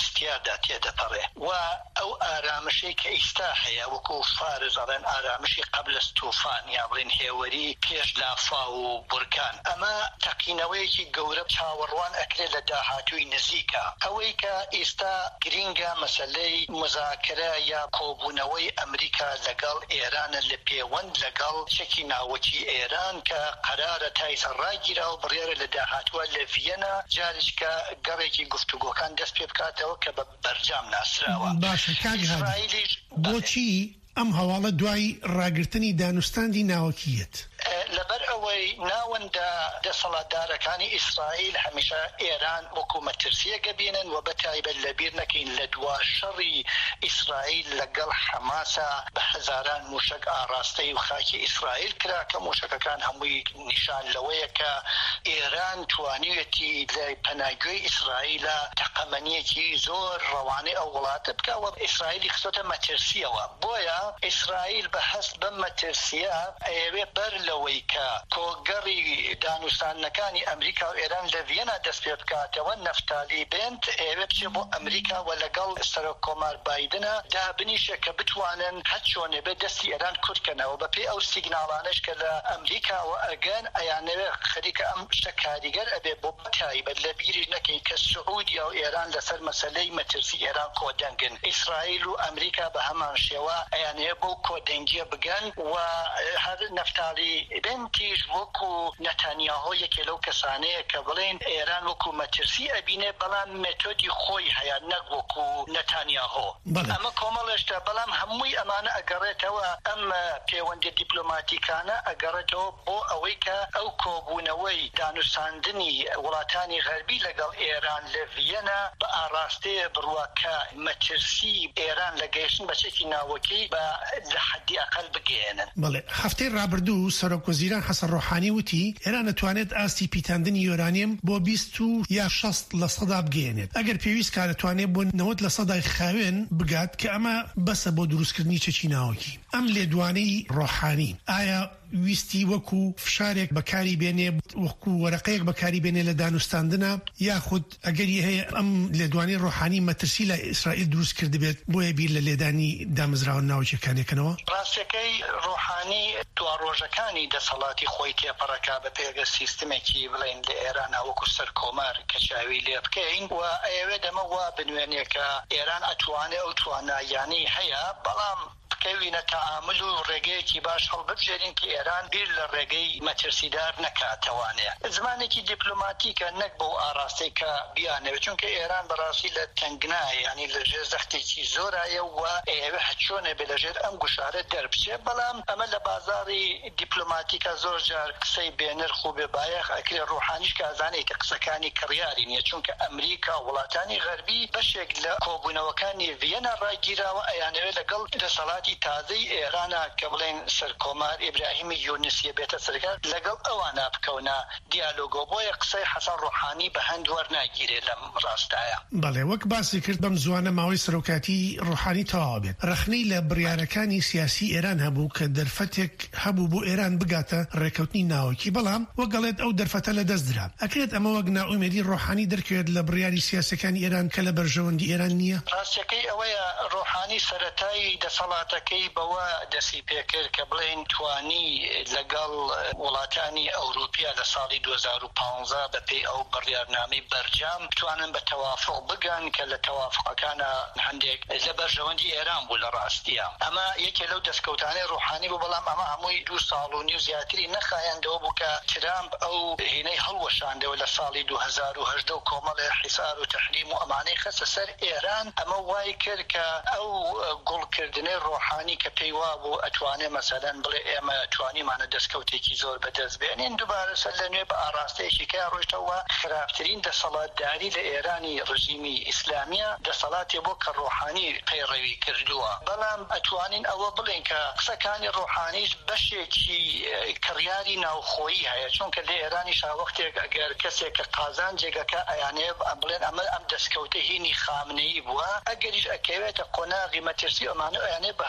ویستیادا تێدەپەڕێ و ئەو ئارامشەی کە ئیستا هەیە وەکو فارز ئەڵێن ئارامشی قبل توفان یا بڵێن هێوەری پێش لافا و بورکان ئەمە تەقینەوەیەکی گەورە چاوەڕوان ئەکرێت لە داهاتووی نزیکە ئەوەی کە ئێستا گرینگە مەسەلەی مذاکرە یا کۆبوونەوەی ئەمریکا لەگەڵ ئێرانە لە پەیوەند لەگەڵ چەکی ناوەکی ئێران کە قەرارە تایسە ڕاگیرا و بڕیارە لە داهاتوە لە ڤیەنا جارێک کە گەڕێکی گفتوگۆکان دەست پێ بکاتەوە کە بە بەرجام ناسراوە. باشە کاک هادی بۆچی ئەم هەواڵە دوای ڕاگررتنی دانوستاندی ناوەکیەت؟ لەبەر ئەوەی ناوەندە دەسەڵاتدارەکانی ئیسرائیل هەمیشە ئێران وەکو مەترسیەکە بینن و بەتایبەت لەبیر نەکەین لە دوا شەڕی ئیسرائیل لەگەڵ حەماسە بە هەزاران موشک ئاراستەی و خاکی ئیسرائیل کرا کە موشکەکان هەمووی نیشان لەوەیە کە ئێران توانیوێتی لە پەناگوێی ئیسرائیلە تەقەمەنیەکی زۆر ڕەوانەی ئەو وڵاتە بکەوە ئیسرائیلی خستۆتە مەترسیەوە. بۆیە ئیسرائیل بە هەست بەم مەترسیە ئەوێ بەر لەوەی کە کۆگەڕی دانوستانەکانی ئەمریکا و ئێران لە ڤیەنا دەست پێ بکاتەوە نەفتالی بنت ئێوێ بچێ بۆ ئەمریکا و لەگەڵ سەرۆک کۆمار بایدنە دابنیشە کە بتوانن هەر چۆنێ بێ دەستی ئێران کورتکەنەوە بەپێی ئەو سیگناڵانش کە لە ئەمریکاوە ئەگەن ئەیانەوێ خەریکە ئەم شتە کاریگەر ئەبێ بۆ بەتایبەت لە بیریش نەکەین کە سعودیا و ئێران لەسەر مەسەلەی مەترسی ئێران کۆدەنگن. ئیسرائیل و ئەمریکا بە هەمان شێوە ئەیانەیە بۆ کۆدەنگیە بگەن و هەر نەفتالی بنتیش وەکو نەتانیاهۆ یەکێ لەو کەسانەیە کە بڵێن ئێران وەکو مەترسی ئەبینێ بەڵام مێتۆدی خۆی هەیە نەک وەکو نەتانیاهۆ. ئەمە کۆمەڵێشتە بەڵام هەمووی ئەمانە ئەگەڕێتەوە ئەم پەیوەندی دیپلۆماتیکانە ئەگەڕێتەوە بۆ ئەوەی کە ئەو کۆبوونەوەی دانوستاندنی وڵاتانی غەربی لەگەڵ ئێران لە ڤیەنا بە ئاراستەیە بڕوە کە مەترسی ئێران لە گەیشتن بە چەکی ناوەکی بە لە حەدی ئەقەل بگەێنن. بەڵێ هەفتەی ڕابردوو سەرۆکوەزیران حەسەن ڕۆحانی وتی ئێران دەتوانێت ئاستی پیتاندنی یۆرانیەم بۆ بیست و یا شەست لە سەدا بگەێنێت ئەگەر پێویست کە دەتوانێت بۆ نەوەت لە سەدای خاوێن بگات کە ئەمە بەسە بۆ دروستکردنی چەکی ناوەکی. ئەم لێدوانەی ڕۆحانی ئایا ویستی وەکو فشارێک بەکاری بێنێ وەکو وەرەقەیەک بەکاری بێنێ لە دانوستاندنە یاخود ئەگەری هەیە ئەم لێدوانەی ڕۆحانی مەترسی لە ئیسرائیل دروست کرد بێت بۆیە بیر لە لێدانی دامەزراوە ناوچەکانێکەوە؟ ڕاستەکەی ڕۆحانی دوا ڕۆژەکانی دەسەڵاتی خۆی تێپەڕەکا بە پێگە سیستمێکی بڵێن لە ئێران وەکو سەر کۆمار کە چاوی لێ بکەین و ئەوێ دەمە وا بنوێنێکە ئێران ئەتوانێ ئەو توانایانی هەیە بەڵام بکەوینە تەعامل و ڕێگەیەکی باش هەڵببژێرین کە ئێران بیر لە ڕێگەی مەترسیدار نەکاتەوانێ. زمانێکی دیپلۆماتیکە نەک بۆ ئاراستەی کە بیانەوێت چونکە ئێران بەڕاستی لە تەنگنایە ینی لەژێر زەختێکی زۆرایە و ئێوە هەچۆنێ بێ لەژێر ئەم گوشارە دەربچێ بەڵام ئەمە لە بازاری دیپلۆماتیکە زۆر جار قسەی بێنرخ و بێبایەخ ئەکرێ ڕۆحانیش کە ئازانێت قسەکانی کڕیاری نییە چونکە ئەمریکا و وڵاتانی غەربی بەشێک لە کۆبوونەوەکانی ڤیەنا ڕاگیراوە ئەیانەوێت لەگەڵ دەسەڵاتی تازەی ئێرانە کە بڵێن سەرکۆمار ئیبراهیمی یونسیە بێتە سەرکار لەگەڵ ئەوانە بکەونە دیالۆگۆ بۆیە قسەی حەسەن ڕۆحانی بە هەند وەرناگیرێت لەم ڕاستایە. بەڵێ وەک باسی کرد بەم زوانە ماوەی سەرۆکاتی ڕۆحانی تەواو بێت ڕخنەی لە بڕیارەکانی سیاسی ئێران هەبوو کە دەرفەتێک هەبوو بۆ ئێران بگاتە ڕێکەوتنی ناوەکی بەڵام وەگەڵێت ئەو دەرفەتە لە دەستدرا ئەکرێت ئەمە وەک ناومێدی ڕۆحانی دەرکەوێت لە بڕیاری سیاسەکانی ئێران کە لە بەرژەوەندی ئێران نییە؟ ڕاستیەکەی ئەوەیە ڕۆحانی سەرەتایی دەسەڵاتەکەی بەوە دەسی پێکرد کە بڵێن توانی لەگەڵ وڵاتانی ئەوروپیا لە ساڵی دوو هەزار و پانزە بەپێی ئەو بڕیارنامەی بەرجام توانن بە تەوافق بگەن کە لە تەوافقەکانە هەندێک لە بەرژەوەندی ئێران بوو لە ڕاستیە. ئەمە یەکێ لەو دەستکەوتانەی ڕۆحانی بوو بەڵام ئەمە هەمووی دوو ساڵ و نیو زیاتری نەخایەندەوە بوو کە ترامپ ئەو هێنەی هەڵوەشاندەوە لە ساڵی دوو هەزار و هەژدە و کۆمەڵی حیسار و تەحریم و ئەمانەی خەسە سەر ئێران ئەمە وای کرد کە ئەو گوڵکردنەی ڕۆحانی کە پێی وا بوو ئەتوانێ مەسەلەن بڵێ ئێمە توانیمانە دەستکەوتێکی زۆر بەدەست بێنین دووبارە سەر لە نوێ بە ئاراستەیەکی کە ڕۆیشتەوە خراپترین دەسەڵاتداری لە ئێرانی ڕژیمی ئیسلامیە دەسەڵاتی بۆ کە ڕۆحانی پەیڕەوی کردووە بەڵام ئەتوانین ئەوە بڵێن کە قسەکانی ڕۆحانیش بەشێکی کڕیاری ناوخۆیی هەیە چونکە لە ئێرانی شاوەختێک ئەگەر کەسێک کە قازان جێگەکە ئەیانێ بڵێن ئەمە ئەم دەستکەوتە هینی خامنەیی بووە ئەگەریش ئەکەوێتە قۆناغی مەترسی ئەمانە ئەیانێ بە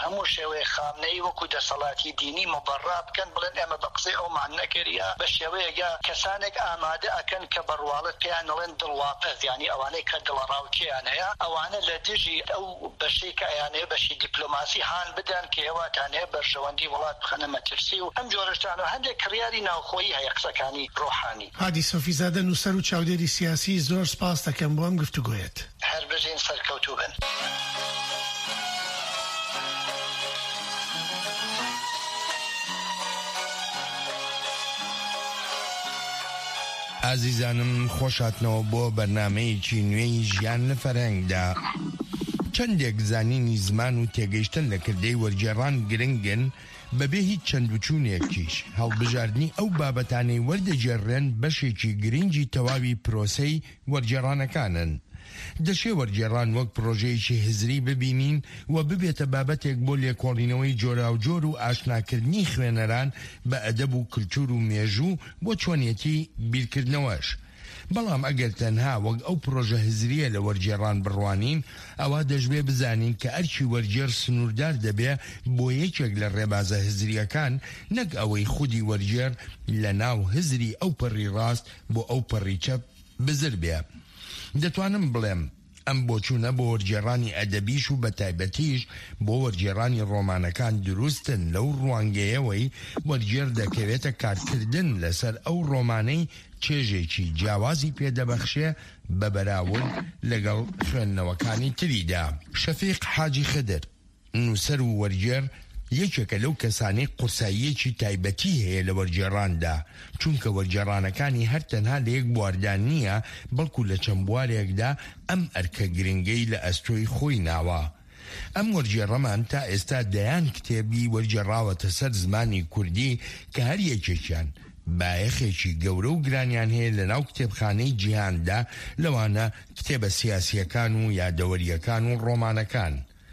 هەموو شێوەیە خامنەی وەکو دەسەڵاتی دینی مبەڕا بکەن بڵێن ئێمە بە قسەی ئەومان نەکردیا بە شێوەیەکە کەسانێک ئامادە ئەکەن کە بەڕواڵەت پێیان نەڵێن دڵواپەت یعنی ئەوانەی کە دڵڕاوکیان هەیە ئەوانە لە دژی ئەو بەشەی کە ئەیانەیە بەشی دیپلۆماسی هان بدەن کە ئێواتانەیە بەرژەوەندی وڵات بخەنە مەترسی و ئەم جۆرەشتان و هەندێک کڕیاری ناوخۆیی هەیە قسەکانی ڕۆحانی. هادی سۆفیزادە نووسەر و چاودێری سیاسی زۆر سپاس دەکەم بۆ ئەم گفتوگۆیەت. هەر بژین سەرکەوتوو بن. ئازیزانم خۆشاتنەوە بۆ بەرنامەیەکی نوێی ژیان لە فەرهەنگدا. چەندێک زانینی زمان و تێگەیشتن لە کردەی وەرگێڕان گرنگن بەبێ هیچ چەند وچوونێکیش هەڵبژاردننی ئەو بابەتانەی وەردەجێڕێن بەشێکی گرنگی تەواوی پرۆسەی وەرگێڕانەکانن. دەشێ وەرگێڕان وەک پرۆژەیەکی هزری ببینین و ببێتە بابەتێک بۆ لێکۆڵینەوەی جۆراوجۆر و ئاشناکردنی خوێنەران بە ئەدەب و کلتور و مێژوو بۆ چۆنیەتی بیرکردنەوەش. بەڵام ئەگەر تەنها وەک ئەو پرۆژە هزریە لە وەرگێڕان بڕوانین ئەوە دەشبێ بزانین کە ئەرچی وەرگێڕ سنووردار دەبێ بۆ یەکێک لە ڕێبازە هزریەکان نەک ئەوەی خودی وەرگێڕ لە ناو هزری ئەو پەڕی ڕاست بۆ ئەو پەڕی چەپ بزر بێ. دەتوانم بڵێم ئەم بۆچوونە بۆ وەرگێڕانی ئەدەبیش و بە تایبەتیش بۆ وەرگێڕانی ڕۆمانەکان دروستن لەو ڕوانگەیەوەی وەرگێڕ دەکەوێتە کارکردن لەسەر ئەو ڕۆمانەی چێژێکی جیاوازی پێدەبەخشێ بە بەراورد لەگەڵ خوێندنەوەکانی تریدا. شەفیق حاجی خدر نووسەر و وەرگێڕ یەکێکە لەو کەسانەی قورساییەکی تایبەتی هەیە لە وەرگێڕاندا، چونکە وەرگێڕانەکانی هەر تەنها لە یەک بواردان نییە بەڵکو لە چەند بوارێکدا ئەم ئەرکە گرنگەی لە ئەستۆی خۆی ناوە. ئەم وەرگێڕەمان تا ئێستا دەیان کتێبی وەرگێڕاوەتە سەر زمانی کوردی کە هەر یەکێکیان بایەخێکی گەورە و گرانیان هەیە لە ناو کتێبخانەی جیهاندا، لەوانە کتێبە سیاسیەکان و یادەوەریەکان و ڕۆمانەکان.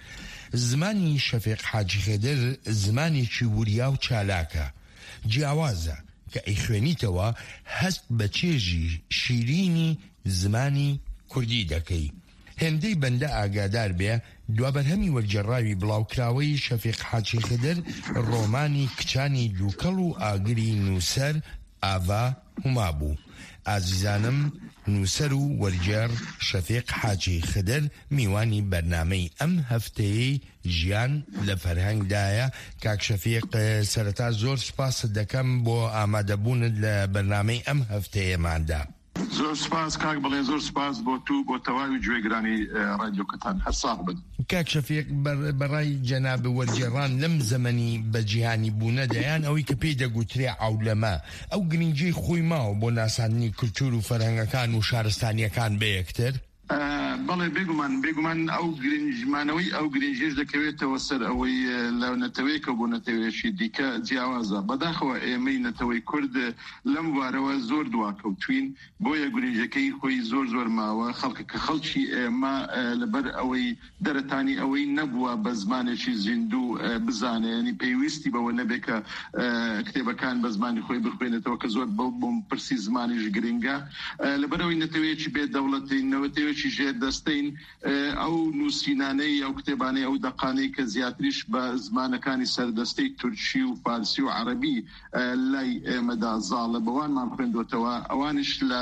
زمانی شەفیق حاجی خێدر زمانێکی وریا و چالاکە، جیاوازە کە ئەی خوێنیتەوە هەست بە چێژی شیرینی زمانی کوردی دەکەی. هێندەی بەندە ئاگادار بێ دوابەرهەمی وەرگێڕاوی بڵاوکراوەی شەفیق حاجی خێدر ڕۆمانی کچانی دووکەڵ و ئاگری نووسەر ئاوا هوما بوو. ئازیزانم، نووسەر و وەرگێڕ شەفیق حاجی خدر میوانی بەرنامەی ئەم هەفتەیەی ژیان لە فەرهەنگدایە. کاک شەفیق، سەرەتا زۆر سپاست دەکەم بۆ ئامادەبوونت لە بەرنامەی ئەم هەفتەیەماندا. زۆر سپاس کاک بڵێ، زۆر سپاس بۆ تو بۆ تەواوی گوێگرانی ڕادیۆکەتان. هەر ساغ بن. کاک شەفیق، بەڕای جەناب وەرگێڕان لەم زەمەنی بەجیهانی بوونە دەیان ئەوەی کە پێی دەگوترێ عەولەمە، ئەو گرنگی خۆی ماوە بۆ ناساندنی کولتور و فەرهەنگەکان و شارستانیەکان بە یەکتر؟ بەڵێ بێگومان بێگومان ئەو گرنگمانەوەی ئەو گرنجێش دەکەوێتەوە سەر ئەوەی لە نەتەوەیەکە بۆ نەتەوەیەشی دیکە جیاوازە. بەداخەوە ئێمەی نەتەوەی کورد لەم وارەوە زۆر دواکەوتوین، بۆیە گرنجەکەی خۆی زۆر زۆر ماوە. خەڵکە کە خەڵکی ئێمە لەبەر ئەوەی دەرەتانی ئەوەی نەبووە بە زمانێکی زیندوو بزانێ، ینی پێویستی بەوە نەبێت کە کتێبەکان بە زمانی خۆی بخوێنێتەوە کە زۆر بۆم پرسی زمانیش گرنگە. لەبەرەوەی نەتەوەیەکی بێ دەوڵەتی نەوەتەوەی ژێ دەستین ئەو نووسینانەی ئەو کتێبانەی ئەو دەقانەی کە زیاتریش بە زمانەکانی سەردەستەی تورکی و فارسی و عەرەبی لای ئێمەدا زاڵە بەوانمان خوێندوتەوە، ئەوانش لە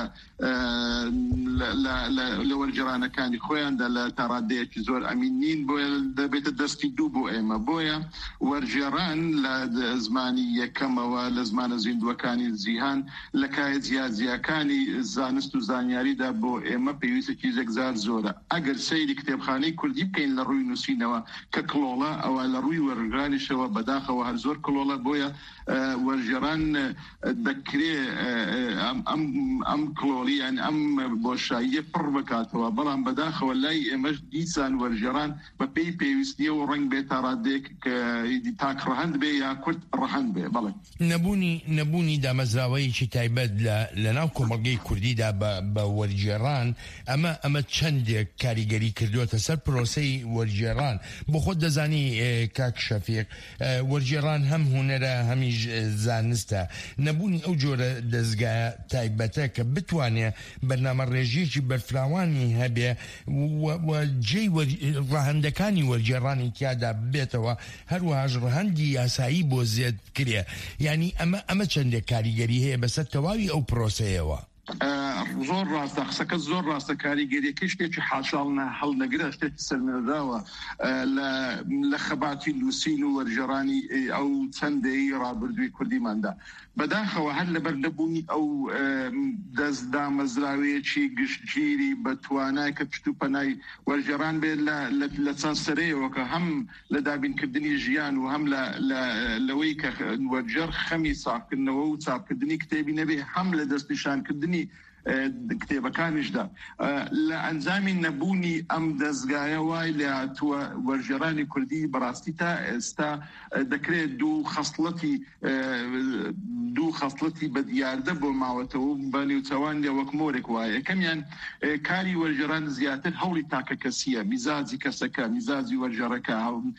لە وەرگێڕانەکانی خۆیاندا لە تاڕادەیەکی زۆر ئەمین نین، بۆیە دەبێتە دەستی دوو بۆ ئێمە. بۆیە وەرگێڕان لە زمانی یەکەمەوە لە زمانە زیندوەکانی جیهان لە کایە جیازیەکانی زانست و زانیاریدا بۆ ئێمە پێویستێکی زەگزار زۆرە. ئەگەر سەیری کتێبخانەی کوردی بکەین لە ڕووی نووسینەوە کە کڵۆڵە، ئەوە لە ڕووی وەرگێڕانیشەوە بەداخەوە هەر زۆر کڵۆڵە. بۆیە وەرگێڕان دەکرێ ئەم کڵۆڵی یان ئەم بۆشاییە پڕ بکاتەوە، بەڵام بەداخەوە لای ئێمەش دیسان وەرگێڕان بە پێی پێویستیە و ڕەنگ بێت تا ڕادێک کە تاک ڕەهەند بێ یا کورد ڕەهەند بێ. بەڵێ نەبوونی نەبوونی دامەزراوەیەکی تایبەت لە ناو کۆمەڵگەی کوردیدا بە وەرگێڕان ئەمە ئەمە چەند هەندێک کاریگەری کردووەتە سەر پرۆسەی وەرگێڕان. بۆ خۆت دەزانی کاک شەفیق وەرگێڕان هەم هونەرە هەمیش زانستە. نەبوونی ئەو جۆرە دەستگایە تایبەتە کە بتوانێت بەرنامە ڕێژیەکی بەرفراوانی هەبێ و جێی ڕاهەندەکانی وەرگێڕانی تیادا بێتەوە، هەروەهاش ڕەهەندی یاسایی بۆ زێت کرێ. یعنی ئەمە ئەمە چەندێک کاریگەری هەیە بەسەر تەواوی ئەو پرۆسەیەوە. زۆر ڕاستە، قسەکە زۆر ڕاستە. کاریگەریەکەی شتێکی حاشاڵنە هەڵنەگرە، شتێکی سەرنەداوە لە خەباتی نووسین و وەرگێڕانی ئەو چەندەی ڕابردووی کوردیماندا. بەداخەوە هەر لەبەر نەبوونی ئەو دەستدامەزراوەیەکی گشتگیری بە توانای کە پشت و پەنای وەرگێڕان بێت لە چەند سەرەیەوە کە هەم لە دابینکردنی ژیان و هەم لەوەی کە وەرگێڕ خەمی چاپکردنەوە و چاپکردنی کتێبی نەبێ، هەم لە دەستنیشانکردنی کتێبەکانیشدا. لە ئەنجامی نەبوونی ئەم دەستگایە وای لە هاتووە وەرگێڕانی کوردی بەڕاستی تا ئێستا دەکرێت دوو خەسڵەتی دوو خەسڵەتی بەدیاردە بۆ ماوەتەوە بە نێوچەوان لێ وەک مۆرێک وایە. یەکەمیان کاری وەرگێڕان زیاتر هەوڵی تاکە کەسیە، میزاجی کەسەکە، میزاجی وەرگێڕەکە،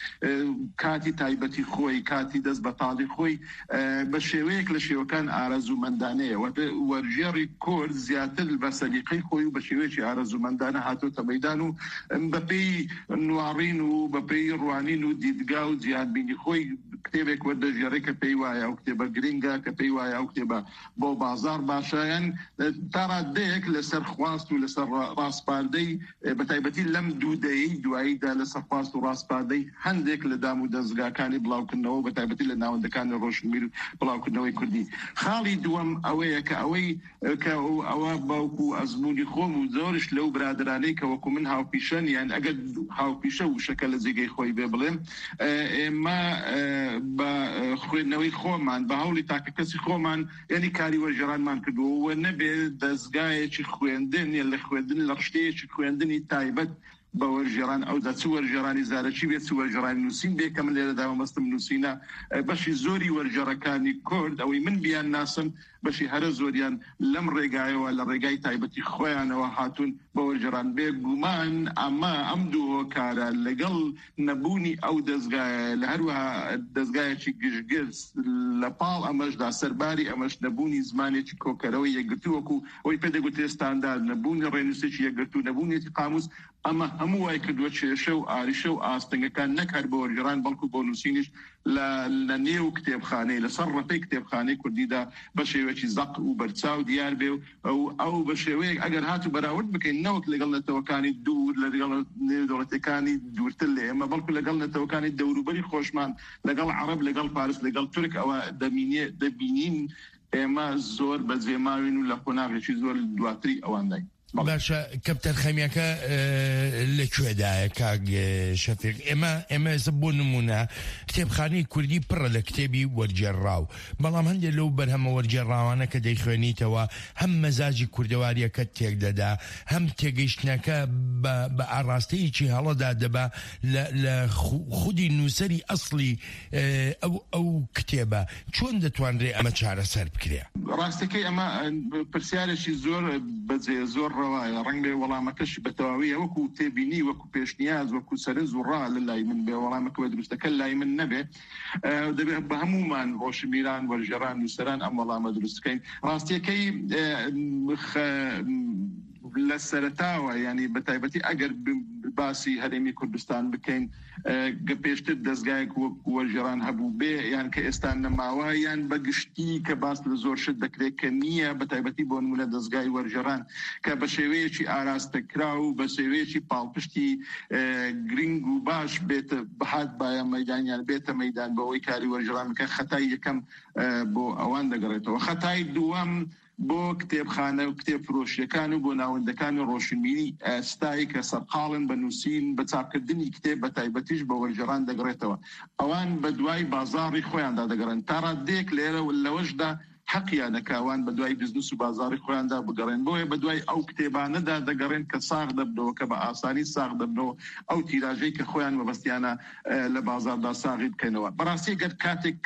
کاتی تایبەتی خۆی، کاتی دەست بەتاڵی خۆی بە شێوەیەک لە شێوەکان ئارەزومەندانەیە. وەرگێڕی کورد زیاتر بە سەلیقەی خۆی و بە شێوەیەکی ئارەزومەندانە هاتوۆتە مەیدان و بەپێی نواڕین و بەپێی ڕوانین و دیدگا و جیهانبینی خۆی کتێبێک وەردەژێڕێ کە پێی وایە ئەو کتێبە گرنگە، کە پێی وایە ئەو کتێبە بۆ بازار باشایەن تا ڕادەیەک لەسەر خواست و لەسەر ڕاستپاردەی بەتایبەتی لەم دوودەیەی دواییدا لەسەر خواست و ڕاستپاردەی هەندێک لە دام و دەستگاکانی بڵاوکردنەوە بەتایبەتی لە ناوەندەکانی ڕۆشنبیر بڵاوکردنەوەی کوردی. خاڵی دووەم ئەوەیە کە ئەوەی کە ئەوە باوکو ئەزمموی خۆم و زۆرش لەو برادرانەی کە وەکو من هاوپیشەن، یان ئەگەر هاوپیشە و شەکە لە جێگەی خۆی بێ بڵێم، ئێمە بە خوێندنەوەی خۆمان بە هەوڵی تاکە کەسی خۆمان یعنی کاری وەرگێڕانمان کردووە نەبێت دەستگایەکی خوێندن یان لە خوێندن لە ڕشتەیەکی خوێندنی تایبەت بە وەرگێڕان ئەو دا چ وەرگێڕانی زارەکی بێت، چ وەرگێڕانی نووسین بێت کە من لێرە داوەمەستم نووسینە. بەشی زۆری وەرگێڕەکانی کورد ئەوەی من بیان ناسم بەشی هەرە زۆریان لەم ڕێگایەوە لە ڕێگای تایبەتی خۆیانەوە هاتوون بە وەرگێڕان. بێگومان ئەمە ئەم دوو هۆکارە لەگەڵ نەبوونی ئەو دەستگایە لە هەروەها دەستگایەکی گشتگرت لە پاڵ ئەمەشدا سەرباری ئەمەش نەبوونی زمانێکی کۆکەرەوەی یەکگرتووەکو ئەوەی پێدەگوترێت ستاندارد، نەبوونی ڕێنووسێکی یەکگرتوو، نەبوونیەتی قاموس، ئەمە هەموو وای کردووە کێشە و ئاریشە و ئاستەنگەکان نەکات بە وەرگێڕان بەڵکو بۆ نووسینیش لە نێو کتێبخانەی لەسەر ڕەپەی کتێبخانەی کوردیدا بە شێوەیەکی زەق و بەرچاو دیار بێ و ئەو بە شێوەیەک ئەگەر هاتو بەراورد بکەین نەوەک لەگەڵ نەتەوەکانی دوور لەگەڵ نێودەوڵەتیەکانی دوورتر لێ ئێمە، بەڵکو لەگەڵ نەتەوەکانی دەوروبەری خۆشمان لەگەڵ عەرەب لەگەڵ پارس لەگەڵ تورک ئەوە دەبینین ئێمە زۆر بەجێماوین و لە قۆناغێکی زۆر دواتری ئەوان. باشە کەپتەر خەمیەکە لەکوێدایە کاک شەفیق؟ ئێمە ئێمە ئێستا بۆ نمونە کتێبخانەی کوردی پڕە لە کتێبی وەرگێڕاو، بەڵام هەندێک لەو بەرهەمە وەرگێڕاوانە کە دەیخوێنیتەوە هەم مەزاجی کوردەواریەکە تێک دەدا، هەم تێگەیشتنەکە بە ئاڕاستەیەکی هەڵەدا دەبا لە خودی نووسەری ئەسڵی ئەو کتێبە. چۆن دەتوانرێ ئەمە چارەسەر بکرێ؟ ڕاستەکەی ئەمە پرسیارێکی زۆر بەجێ زۆر ڕەوایە، ڕەنگ بێ وەڵامەکەشی بەتەواویە وەکو تێبینی وەکو پێشنیاز وەکو سەرنج و ڕا لە لای من بێ، وەڵامەکە بە دروستەکە لای من نەبێ. دەبێت بە هەمومان ڕۆشنبیران وەرگێڕان نووسەران ئەم وەڵامە دروستکەین. ڕاستیەکەی لە سەرەتاوە ینی بەتایبەتی ئەگەر باسی هەرێمی کوردستان بکەین پێشتر دەستگایەک وەرگێڕان هەبوو بێ یان کە ئێستا نەماوە یان بەگشتی کە باس لە زۆر شت دەکرێت کە نییە، بەتایبەتی بۆ نمونە دەستگای وەرگێڕان کە بە شێوەیەکی ئاراستەکرا و بە شێوەیەکی پاڵپشتی گرنگ و باش بێتە بەهات باە مەیدانیان بێتە مەیدان بەوەی کاری وەرگێڕان بکە، خەتای یەکەم بۆ ئەوان دەگەڕێتەوە. خەتای دووەم بۆ کتێبخانە و کتێب فرۆشیەکان و بۆ ناوەندەکانی ڕۆشنبیری ئێستایی کە سەرقاڵن بە نووسین بە چاپکردنی کتێب بە تایبەتیش بە وەرگێڕان دەگڕێتەوە. ئەوان بە دوای بازاڕی خۆیاندا دەگەڕن تا ڕادێک لێرە لەوەشدا حەقیانەکەوان بە دوای بزنس و بازاری خۆیاندا بگەڕێن، بۆیە بە دوای ئەو کتێبانەدا دەگەڕێن کە ساغ دەبنەوە، کە بە ئاسانی ساغ دەبنەوە ئەو تیراژەی کە خۆیان مەبەستیانە لە بازاردا ساغی بکەنەوە. بەڕاستی گەر کاتێک کە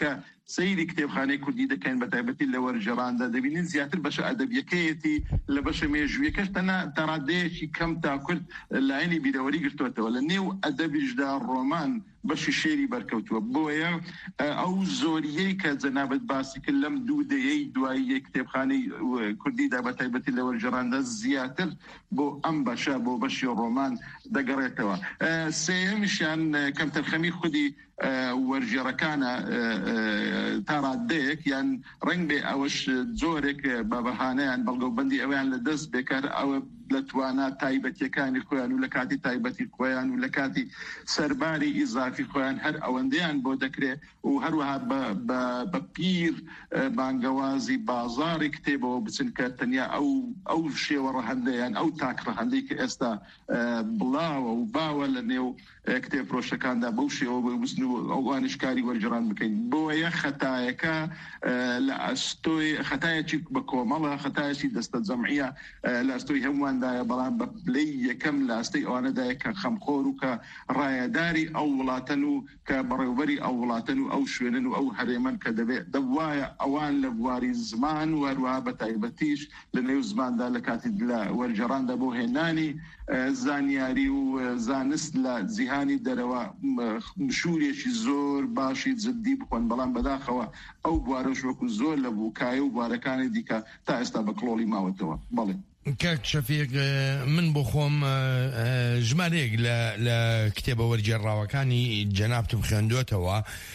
سەیری کتێبخانەی کوردی دەکەین بە تایبەتی لە وەرجێڕاندا دەبینین زیاتر بەشە ئەدەبیەکەیەتی لە بەشە مێژوویەکەش تەنها تەڕادەیەکی کەم تا کورد لایەنی بیرەوەری گرتوێتەوە لە نێو ئەدەبیشدا ڕۆمان بەشی شێری بەرکەوتووە بۆیە ئەو زۆریەی کە جەنابەت باسی کرد لەم دوو دەیەی دوایی کتێبخانەی کوردیدا بە تایبەتی لە وەرجێڕاندا زیاتر بۆ ئەم بەشە بۆ بەشی ڕۆمان دەگەڕێتەوە. سێهەمیشیان کەم تەرخەمی خودی وەرجێڕەکانە تا ڕادەیەک یان ڕنگ بێ ئەوەش جۆرێک بە بەهانەیان بەڵگەوبەندی ئەویان لە دەست بێکار ئەوە لە توانە تایبەتیەکانی خۆیان و لە کاتی تایبەتی خۆیان و لە کاتی سەرباری ئیزافی خۆیان هەر ئەوەندەیان بۆ دەکرێت و هەروەها بە پیر بانگەوازی بازاری کتێبەوە بچن کە تەنیا ئەو ئەو شێوە ڕەهەندەیان ئەو تاک ڕەهەندەی کە ئێستا بڵاوە و باوە لە نێو کتێبفرۆشەکاندا بەو شێوە بووسن و ئەوانش کاری وەرجێڕان بکەین. بۆیە خەتایەکە لە ئەستۆی خەتایەکی بە کۆمەڵە خەتایەکی دەستە جەمعیە لە ئەستۆی هەموواندایە بەڵام بە پلەی یەکەم لە ئەستەی ئەوانەدایە کە خەمخۆر و کە ڕایەداری ئەو وڵاتەن و کە بەڕێوەبەری ئەو وڵاتەن و ئەو شوێنن و ئەو هەرێمەن کە دەبێت دەوایە ئەوان لە بواری زمان و هەروەها بە تایبەتیش لە نێو زماندا لە کاتی لە وەرجێڕاندا بۆ هێنانی زانیاری و زانست لە جیهانی دەرەوە مشورێکی زۆر باشی جددی بخۆن بەڵام بەداخەوە ئەو بوارەش وەکو زۆر لە بووکایە و بوارەکانی دیکە تا ئێستا بە کڵۆڵی ماوەتەوە. بەڵێ کاک شەفیق من بۆ خۆم ژمارەیەک لە کتێبە وەرجێڕاوەکانی جەنابتم خوێندوێتەوە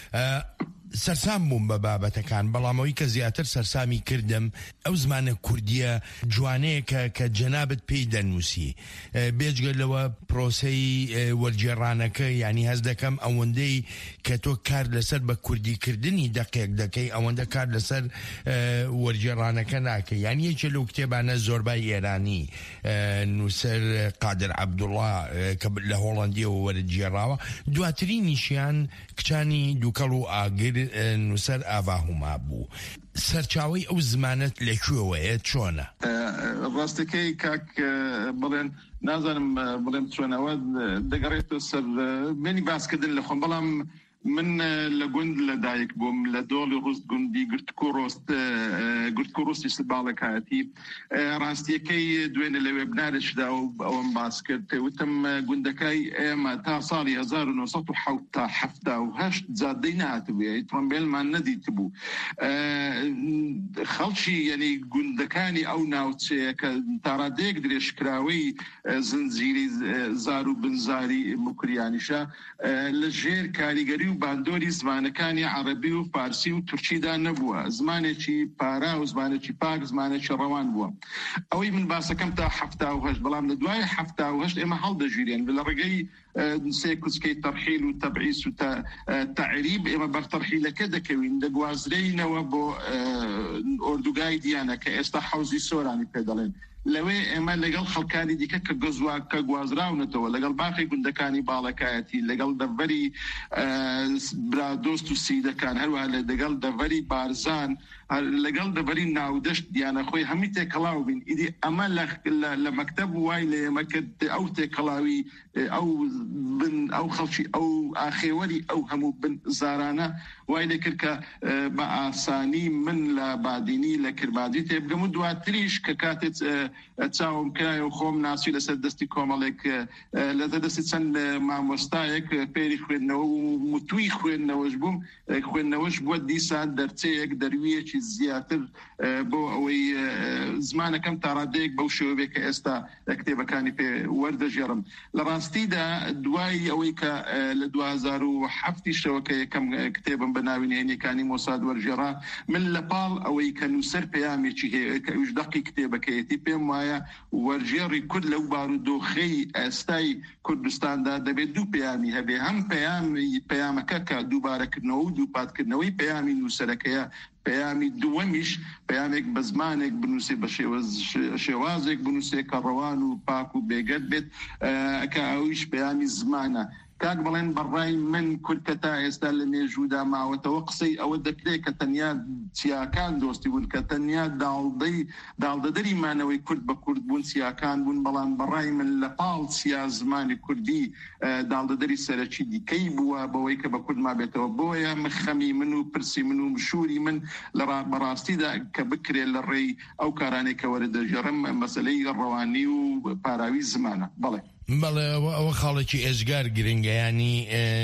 سەرسام بووم بە بابەتەکان بەڵامەوەی کە زیاتر سەرسامی کردم ئەو زمانە کوردیە جوانەیەکە کە جەنابەت پێی دەنووسی بێجگە لەوە پرۆسەی وەرجێڕانەکە ینی هەز دەکەم ئەوەندەی کە تۆ کار لەسەر بە کوردیکردنی دەقێک دەکەی ئەوەندە کار لەسەر وەرجێڕانەکە ناکە یانی یەکێ لەو کتێبانە زۆربای ئێرانی نووسەر قادر عەبدوڵڵا کە لە هۆڵەندیەوە وەرجێڕاوە دواترینیشیان کچانی دووکەڵ و ئاگر نووسەر ئاڤاهوما بوو. سەرچاوی ئەو زمانەت لەکوێوەیە چۆنە؟ ڕاستەکەی کاک بڵێن نازانم بڵێم چۆنەوە دەگەڕێتەوە سەر مێنی باسکردن لە خۆم بەڵام من لە گوند لەدایک بووم لە دۆڵی ڕوست گوندی گرتکۆ ڕۆست گرتکۆ ڕۆستی سباڵەکایەتی ڕاستیەکەی دوێنە لە وێبنارشدا و ئەوەم باس کرد وتم گوندەکەی ئێمە تا ساڵی هەزار و نۆسەد و حەوت تا حەفتا و هەشت جادەی نهاتبووە ترۆمبیلمان نەدیت بوو خەڵکی یعنی گوندەکانی ئەو ناوچەیە کە تاڕادەیەک درێژکراوەی زنجیری زار و بنزاری مکریانیشە لە ژێر کاریگەری و باندۆری زمانەکانی عەرەبی و فارسی و تورکیدا نەبووە زمانێکی پارا و زمانێکی پاک زمانێکی ڕەوان بووە. ئەوەی من باسەکەم تا حەفتا و هەشت بەڵام لە دوای حەفتا و هەشت ئێمە هەڵدەژیرێن لە ڕێگەی سێ کوچکەی تەرحیل و تەبعیس و تەعریب ئێمە بەرتەرحیلەکە دەکەوین دەگوازرێنەوە بۆ ئۆردوگای دیانە کە ئێستا حەوزی سۆرانی پێ دەڵێن لەوێ ئێمە لەگەڵ خەڵکانی دیکە کە گەزواکە گوازراونەتەوە لەگەڵ باقی گوندەکانی باڵەکایەتی لەگەڵ دەڤەری برادۆست و سیدەکان هەروەها لە لەگەڵ دەڤەری بارزان لەگەڵ دەڤەری ناودەشت دیانە خۆی هەمی تێکەڵاو بین ئیدی ئەمە لە مەکتەب وای لە ئێمە کرد ئەو تێکەڵاوی ئەو بن ئەو خەڵکی ئەو ئاخێوەری ئەو هەموو بن زارانە وای لێ کرد کە بە ئاسانی من لە بادینی لە کرمادی تێبگەم و دواتریش کە کاتێت چاوم کرایە و خۆم ناسی لەسەر دەستی کۆمەڵێک لە دەستی چەند مامۆستایەک پێری خوێندنەوە و متووی خوێندنەوەش بووم خوێندنەوەش بووە دیسان دەرچەیەک دەرویەکی زیاتر بۆ ئەوەی زمانەکەم تاڕادەیەک بەو شێوەیە کە ئێستا کتێبەکانی پێ وەردەژێڕم. لە ڕاستیدا دوای ئەوەی کە لە دو هەزار و هەفتی شەوە کە یەکەم کتێبم بە ناوی نهێنیەکانی مۆساد وەرجێڕا من لە پاڵ ئەوەی کە نووسەر پەیامێکی هەیە کە ئەوش دەقی کتێبەکەیەتی پێم وایە وەرجێڕی کورد لەو بارودۆخەی ئێستای کوردستاندا دەبێت دوو پەیامی هەبێ هەم پەیامی پەیامەکە کە دووبارەکردنەوە و دووپاتکردنەوەی پەیامی نووسەرەکەیە پەیامی دووەمیش پەیامێک بە زمانێک بنووسێ بە شێوازێک بنووسێ کە ڕەوان و پاک و بێگەت بێت کە ئەویش پەیامی زمانە کاک بڵێن بەڕای من کورد کە تا ئێستا لە مێژوودا ماوەتەوە قسەی ئەوە دەکرێت کە تەنیا چیاکان دۆستی بوون کە تەنیا داڵدەی داڵدەدەری مانەوەی کورد بە کورد بوون چیاکان بوون بەڵام بەڕای من لە پاڵ چیا زمانی کوردی داڵدەدەری سەرەکی دیکەی بووە بەوەی کە بە کورد مابێتەوە بۆیە مخەمی من و پرسی من و مشوری من لە بەڕاستیدا کە بکرێت لە ڕێی ئەو کارانێک کە وەردەژێڕم مەسەلەی ڕەوانی و پاراوی زمانە. بەڵێ بەڵێ ئەوە خاڵێکی ئێزگار گرنگە ینی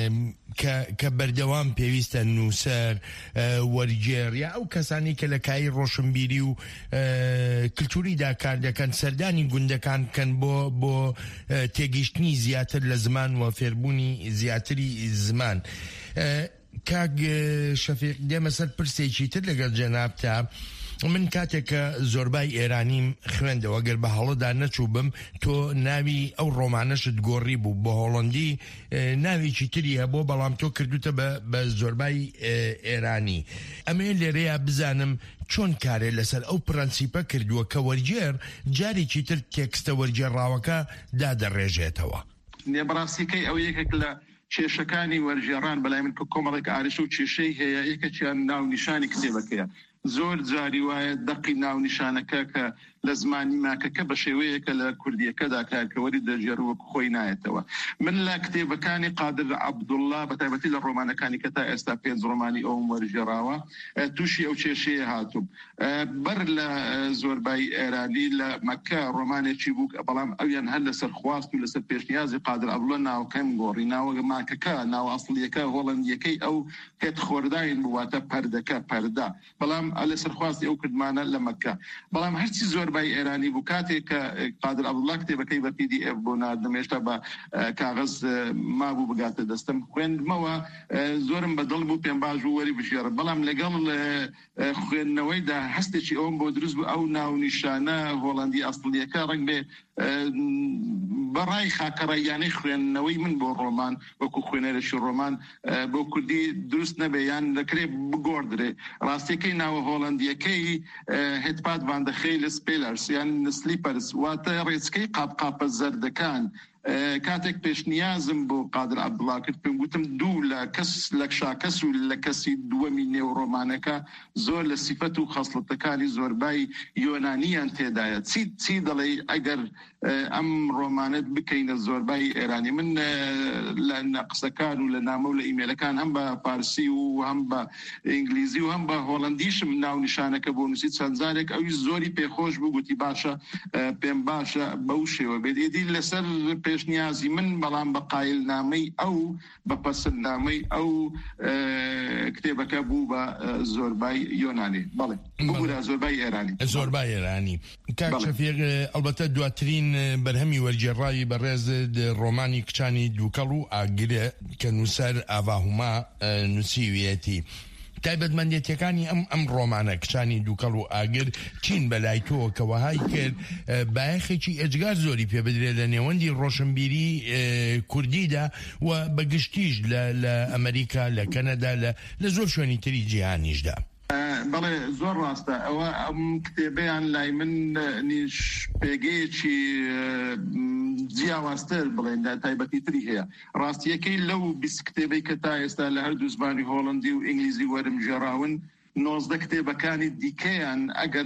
کە بەردەوام پێویستە نووسەر وەرگێڕ یا ئەو کەسانی کە لە کایی ڕۆشنبیری و کللتوریدا کار دەکەن سەردانی گوندەکان کەن بۆ بۆ تێگەیشتنی زیاتر لە زمان و فێربوونی زیاتری زمان. کاک شەفیق دێمە سەر پرسێکی تر لەگەڵ جەنابتا. من کاتێککە زۆربای ئێرانیم خوێندەوە گەر بە هەڵەدا نەچوو بم تۆ ناوی ئەو ڕۆمانەشت گۆڕی بوو بە هۆڵندی ناوێکی تری هەبوو بەڵام تۆ کردوتە بە زۆربای ئێرانی. ئەمێ لێرەیە بزانم چۆن کارێ لەسەر ئەو پرەنسیپە کردووە کە وەرگێر جارێکی تر تێکستە وەرگێڕاوەکە دادەڕێژێتەوە. نێبڕاستیکەی ئەو یەکێک لە کێشەکانی وەرگێڕان بەلای من کە کۆمەڵێک ئارش و کێشەی هەیە یەکەچیان ناو نیشانی کتێبەکەیە. زۆر جاری وایە دەقی ناو نیشانەکە کە لە زمانی ماکەکە بە شێوەیەکە لە کوردیەکەدا کارکەوەری دەژێر وەک خۆی نایەتەوە. من لە کتێبەکانی قادر عەبدوڵڵا بەتایبەتی لە ڕۆمانەکانی کە تا ئێستا پێنج ڕۆمانی ئەوم وەرگێڕاوە تووشی ئەو کێشەیە هاتووم. بەر لە زۆربای ئێرانی لە مەکە ڕۆمانێکی بوو بەڵام ئەویان هەر لەسەر خواست و لەسەر پێشنیازی قادر عەبدوڵڵا ناوەکەم گۆڕی ناوە ماکەکە ناو ئەسڵیەکە هۆڵندیەکەی ئەو پێت خۆرداین بواتە پەردەکە پەردا بەڵام لەسەر خواستی ئەو کردمانە لە مەکە. بەڵام هەرچی زۆربای ئێرانی بوو کاتێک کە قادر عەبدوڵڵا کتێبەکەی بە پی دی ئێف بۆ ناردم هێشتا بە کاغەز مابوو بگاتە دەستم خوێندمەوە زۆرم بەدڵ بوو پێم باش بوو وەری بژێڕم بەڵام لەگەڵ خوێندنەوەیدا هەستێکی ئەوم بۆ دروست بوو ئەو ناونیشانە هۆڵندی ئەسڵیەکە ڕەنگ بێ بەڕای خاکەڕاییانەی خوێندنەوەی من بۆ ڕۆمان وەکو خوێنەرێکی ڕۆمان بۆ کوردی دروست نەبێ یان دەکرێت بگۆڕدرێ. ڕاستیەکەی ناوە هۆڵندیەکەی هێتپات ڤان دە خێیلس پێلەرس یان سلیپەرس واتە ڕێچکەی قاپقاپە زەردەکان. کاتێک پێشنیازم بۆ قادر عەبدوڵڵا کرد پێم گوتم دوو لە کەس لە شاکەس و لە کەسی دووەمی نێو ڕۆمانەکە زۆر لە سیفەت و خەسڵەتەکانی زۆربای یۆنانیان تێدایە. چی چی دەڵێ ئەگەر ئەم ڕۆمانەت بکەینە زۆربای ئێرانی؟ من لە نەقسەکان و لە نامە و لە ئیمێلەکان هەم بە پارسی و هەم بە ئینگلیزی و هەم بە هۆڵندیشم ناو نیشانەکە بۆ نووسی چەند جارێک ئەوی زۆری پێخۆش بوو گوتی باشە پێم باشە بەو شێوە بێت. ئێدی لەسەر پێشنیازی من بەڵام بە قایلنامەی ئەو بە پەسەندنامەی ئەو کتێبەکە بوو بە زۆربای یۆنانی. بەڵێ بوو زۆربای ئێرانی زۆربای ئێرانی. کاک شەفیق ئەلبەتە دواترین بەرهەمی وەرگێڕاوی بەڕێز ڕۆمانی کچانی دووکەڵ و ئاگرێ کە نووسەر ئاڤاهوما نووسیویەتی. تایبەتمەندێتیەکانی ئەم ئەم ڕۆمانە کچانی دووکەڵ و ئاگر چین بەلای تۆ کە وەهای کرد بایەخێکی ئەجگار زۆری پێ بدرێت لە نێوەندی ڕۆشنبیری کوردیدا و بەگشتیش لە ئەمریکا لە کەنەدا لە زۆر شوێنی تری جیهانیشدا. بەڵێ زۆر ڕاستە ئەوە ئەم کتێبەیان لای من نیش پێگەیەکی جیاوازتر بڵێن تایبەتی تری هەیە. ڕاستیەکەی لەو بیست کتێبەی کە تا ئێستا لە هەردوو زمانی هۆڵندی و ئینگلیزی وەرم ژێراون نۆزدە کتێبەکانی دیکەیان ئەگەر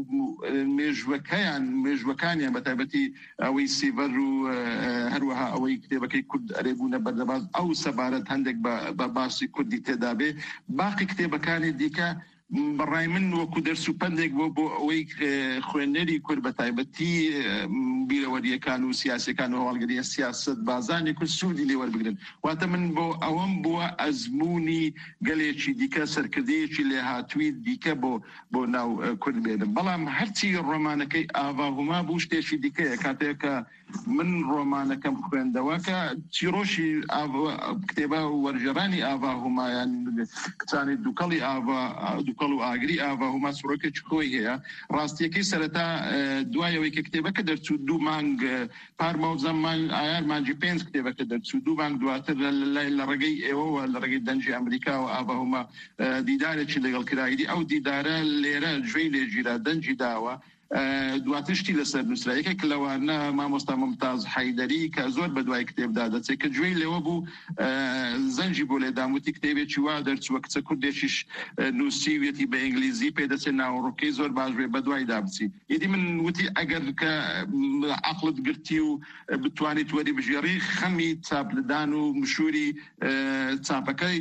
مێژوەکەیان مێژوەکانیان بە تایبەتی ئەوەی سیڤەر و هەروەها ئەوەی کتێبەکەی کورد ئەرێبوونە بەردەباز ئەو سەبارەت هەندێک بە باسی کوردی تێدا بێ. باقی کتێبەکانی دیکە بەڕای من وەکو دەرس و پندێک بۆ بۆ ئەوەی خوێنەری کورد بە تایبەتی بیرەوەریەکان و سیاسەکان و هەواڵگەریە سیاست بازانی کورد سوودی لێ وەربگرن. واتە من بۆ ئەوەم بووە ئەزمموی گەلێکی دیکە سەرکردەیەکی لێ هاتووی دیکە بۆ بۆ ناو کورد بێنم. بەڵام هەرچی ڕۆمانەکەی ئاڤاهوما بوو شتێکی دیکەیە. کاتێکە من ڕۆمانەکەم خوێندەوە کە چیرۆشی کتێبە وەرگێڕانی ئاڤاهومایان کچانی دووکەڵی ئاڤا دووکەڵ و ئاگری ئاڤاهوما سوڕەکەی خۆی هەیە. ڕاستیەکەی سەرەتا دوایەوەی کە کتێبەکە دەرچوو دوو مانگ پارمە و زەمان ئایار مانجی پێنج کتێبەکە دەرچوو دوو مانگ دواتر لە ڕێگەی ئێوەوە لە ڕێگەی دەنجی ئەمریکا و ئاڤاهوما دیدارێکی لەگەڵ کرایدی ئەو دیدارە لێرە گوێی لێگیرا دەنجی داوە دواتشتی لەسەر نووسرایەکێک لەوانە مامۆستا ممتاز حەیدەری کە زۆر بە دوای کتێبدا دەچێت کە گوێی لێوە بوو زەنجی بۆ لێداموتی کتێبێکی وا دەرچووە کچە کوردێکیش نووسیوێتی بە ئینگلیزی پێ دەچێت ناوەڕۆکەی زۆر باش بێ بە دوای دابچی ئیدی من وتی ئەگەر کە عەقڵت گرتی و بتوانیت وەری بژێڕی خەمی چاپلدان و مشوری چاپەکەی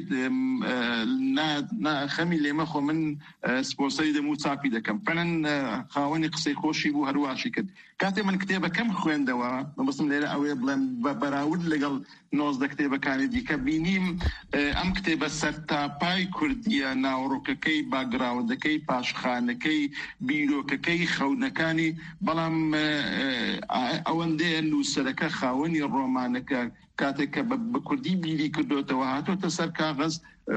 خەمی لێمە خۆ من سپۆنسەری دەم و چاپی دەکەم فەنەن خاوەنی قسەی خۆشی بوو هەرواشی کرد کاتێ من کتێبەکەم خوێندەوە مەبەستم لێرە ئەوەیە بڵێم بە بەراورد لەگەڵ نۆزدە کتێبەکانی دیکە بینیم ئەم کتێبە سەرتاپای کوردیە ناوڕۆکەکەی باگراوندەکەی پاشخانەکەی بیرۆکەکەی خەونەکانی بەڵام ئەوەندەیە نووسەرەکە خاوەنی ڕۆمانەکە کاتێک کە بە کوردی بیری کردوتەوە هاتۆتە سەر کاغەز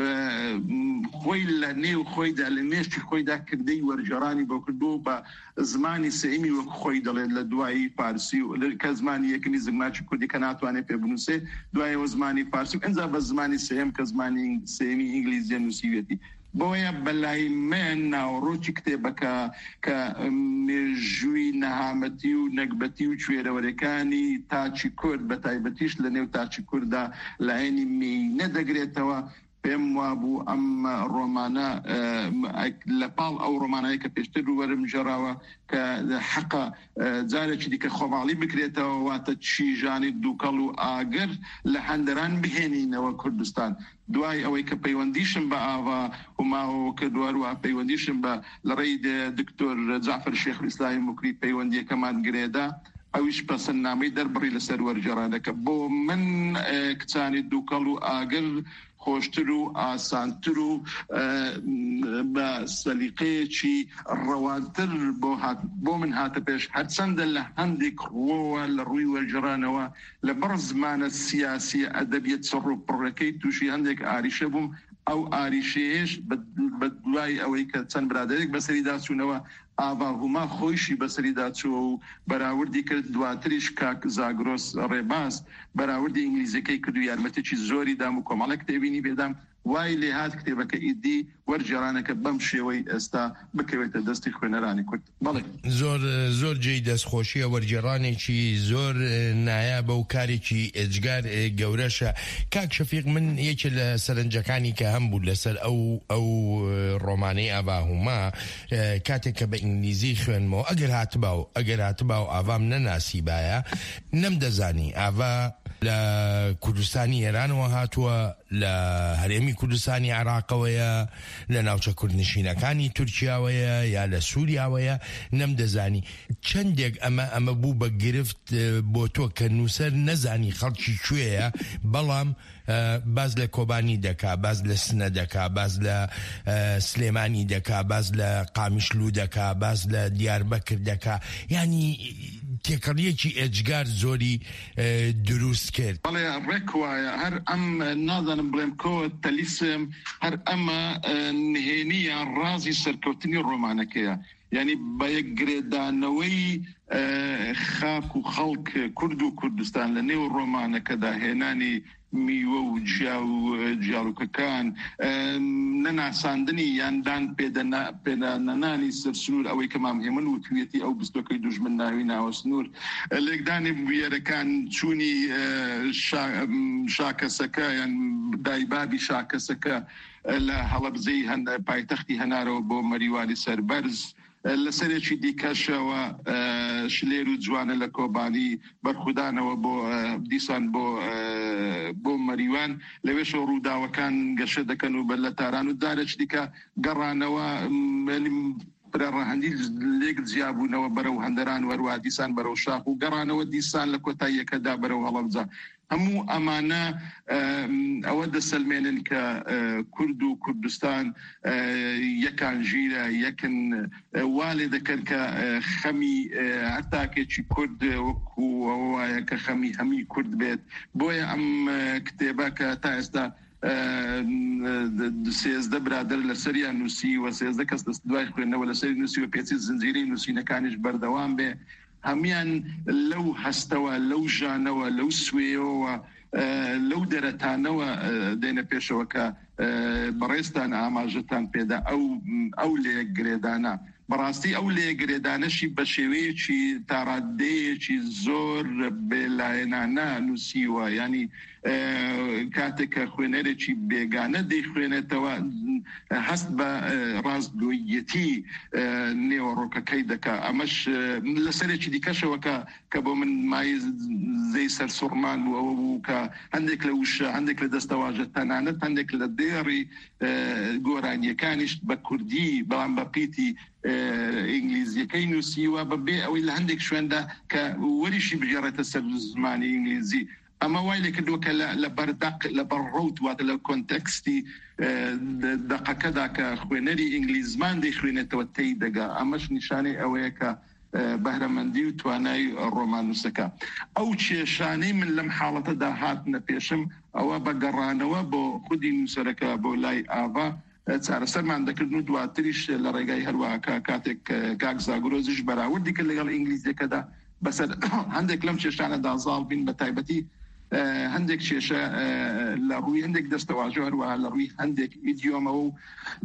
خۆی لە نێو خۆیدا لە مێشتی خۆیدا کردەی وەرجێڕانی بۆ کردو بە زمانی سێمی وەک خۆی دەڵێت لە دوایی فارسی و کە زمانی یەکەمی زمانی کوردی کە ناتوانێت پێ بنووسێ دوایەوە زمانی فارسی و ئەنجا بە زمانی سێم کە زمانی سێمی ئینگلیزیە نووسیوێتی بۆیە بەلای من ناوڕۆکی کتێبەکە کە مێژووی نەهامەتی و نەکبەتی و کوێرەوەرەکانی تاچی کورد بە تایبەتیش لە نێو تاچی کووردا لە عینی مینە دەگرێتەوە پێم وابوو ئەم ڕۆمانە لەپاڵ ئەو ڕۆمانایی کە پێشتر وەرم ژێراوە کە حەقە جارێکی دیکە خۆماڵی بکرێتەوە واتە چیژانی دووکەڵ و ئاگر لە هەندەران بهێنینەوە کوردستان دوای ئەوەی کە پەیوەندیشم بە ئاوا وماوە کە دووەروە پەیوەندیشم بە لە ڕێی دکتۆر جعفەر شێخوئیسلامی موکری پەیوەندیەکەمان گرێدا ئەویش پەسەندنامەی دەربڕی لەسەر وەرجێڕانەکە بۆ من کچانی دووکەڵ و ئاگر خۆشتر و ئاسانتر و بە سەلیقەیەکی ڕەوانتر بۆ من هاتە پێش هەرچەندە لە هەندێک ڕۆوە لە ڕووی وەرجێڕانەوە لە بەر زمانە سیاسی ئەدەبیەت سڕ و پڕەکەی تووشی هەندێک ئاریشە بووم ئەو ئاریشەیەش بە دوای ئەوەی کە چەند برادێک بەسەریدا چوونەوە ئاواهوما خۆیشی بەسەریدا چووە و بەراوردی کرد دواتریش کاک زاگرۆس ڕێباز بەراوردی ئینگلیزەکەی کرد و یارمەتێکی زۆری دام و کۆمەڵە کتێبینی بێدام وای لێ هات کتێبەکە ئیدی وەرجێڕانەکە بەم شێوەی ئێستا بکەوێتە دەستی خوێنەرانی کورد بەڵێ زۆر زۆر جێی دەستخۆشیە وەرجێڕانێکی زۆر نایابە و کارێکی ئێجگار گەورەشە کاک شەفیق من یەکێ لە سەرنجەکانی کە هەم بوو لەسەر ئەو ئەو ڕۆمانەی ئاواهوما کاتێک کە بە ئینگلیزی خوێنمەوە ئەگەر هاتبا و ئەگەر هاتبا و ئاوام نەناسی باە نەمدەزانی ئاوا لە کوردستانی ئێرانەوە هاتووە لە هەرێمی کوردستانی عێراقەوەیە لە ناوچە کوردنشینەکانی تورکیاوەیە یا لە سووریاوەیە نەمدەزانی چەندێک ئەمە ئەمە بوو بە گرفت بۆ تۆ کە نووسەر نەزانی خەڵکی کوێیە بەڵام باز لە کۆبانی دەکا باز لە سنە دەکا باز لە سلێمانی دەکا باز لە قامیشلو دەکا باز لە دیاربەکر دەکا ینی تێکەڵیەکی ئێجگار زۆری دروست کرد بەڵێ ڕێک وایە هەر ئەم نازانم بڵێم کۆ تەلیسم هەر ئەمە نهێنیە ڕازی سەرکەوتنی ڕۆمانەکەیە یعنی بە یەک گرێدانەوەی خاک و خەڵک کورد و کوردستان لە نێو ڕۆمانەکەدا هێنانی میوە و جیا و جیاروکەکان نەناساندنی یاندان پێدانەنانی سەرسنوور ئەوەی کە مام هێمن و توێتی ئەو بستۆکەی دوژمن ناوی ناوە سنوور لێکدانی بویەرەکان چوونی شاکەسەکە یان دایبابی شاکەسەکە لە هەڵەبزەی پایتەختی هەنارەوە بۆ مەریوانی سەربەرز لەسەرێکی دیکەشەوە شلێر و جوانە لە کۆبانی بەرخودانەوە بۆ دیسان بۆ بۆ مەریوان لەوێش ڕووداوەکان گەشە دەکەن و بەر لە تاران و دارێک دیکە گەڕانەوە ڕەهەندی لێک جیابوونەوە بەرەو هەندەران وەروا دیسان بەرەو شاخ و گەڕانەوە دیسان لە کۆتاییەکەدا بەرەو هەڵەبجە هەموو ئەمانە ئەوە دەسەلمێنن کە کورد و کوردستان یەکان ژیرە یەکن وا لێ دەکەن کە خەمی هەتاکێکی کورد وەکو ئەوەیە کە خەمی هەمی کورد بێت بۆیە ئەم کتێبە کە تا ئێستا سێزدە برادر لەسەریان نووسی و سێزدە کەس دەست دوای خوێندنەوە لەسەری نووسی و پێچی زنجیرەی نووسینەکانیش بەردەوام بێ هەمیان لەو هەستەوە لەو ژانەوە لەو سوێەوە لەو دەرەتانەوە دێنە پێشەوە کە بەڕێستان ئاماژەتان پێدا ئەو ئەو لێک گرێدانە بەڕاستی ئەو لێگرێدانەشی بە شێوەیەکی تاڕادەیەکی زۆر بێلایەنانە نووسیوە، ینی کاتێک کە خوێنەرێکی بێگانە دەیخوێنێتەوە هەست بە ڕاستگۆیەتی نێوەڕۆکەکەی دەکا. ئەمەش لەسەرێکی دیکەشەوە کە بۆ من مای زەی سەر سوڕمان بوو ئەوە بوو کە هەندێک لە وشە هەندێک لە دەستەواژە تەنانەت هەندێک لە دێڕی گۆرانیەکانیش بە کوردی بەڵام بە پیتی ئینگلیزیەکەی نووسیوە بەبێ ئەوەی لە هەندێک شوێندا کە وەریشی بژێڕێتە سەر زمانی ئینگلیزی. ئەمە وای لێ کردووە کە لە بەردەق لە بەڕەوت واتە لە کۆنتەکستی دەقەکەدا کە خوێنەری ئینگلیزمان دەیخوێنێتەوە تێی دەگا. ئەمەش نیشانەی ئەوەیە کە بەهرەمەندی و توانای ڕۆمانووسەکە. ئەو کێشانەی من لەم حاڵەتەدا هاتنە پێشم ئەوە بەگەڕانەوە بۆ خودی نووسەرەکە بۆ لای ئاوا چارەسەرمان دەکردن و دواتریش لە ڕێگای هەروەکە کاتێک کاک زاگرۆزیش بەراوردی کرد لەگەڵ ئینگلیزیەکەدا بەسەر هەندێک لەم کێشانەدا زاڵ بین بە تایبەتی هەندێک کێشە لە ڕووی هەندێک دەستەواژە هەروەها لە ڕووی هەندێک ئیدیۆمەوە و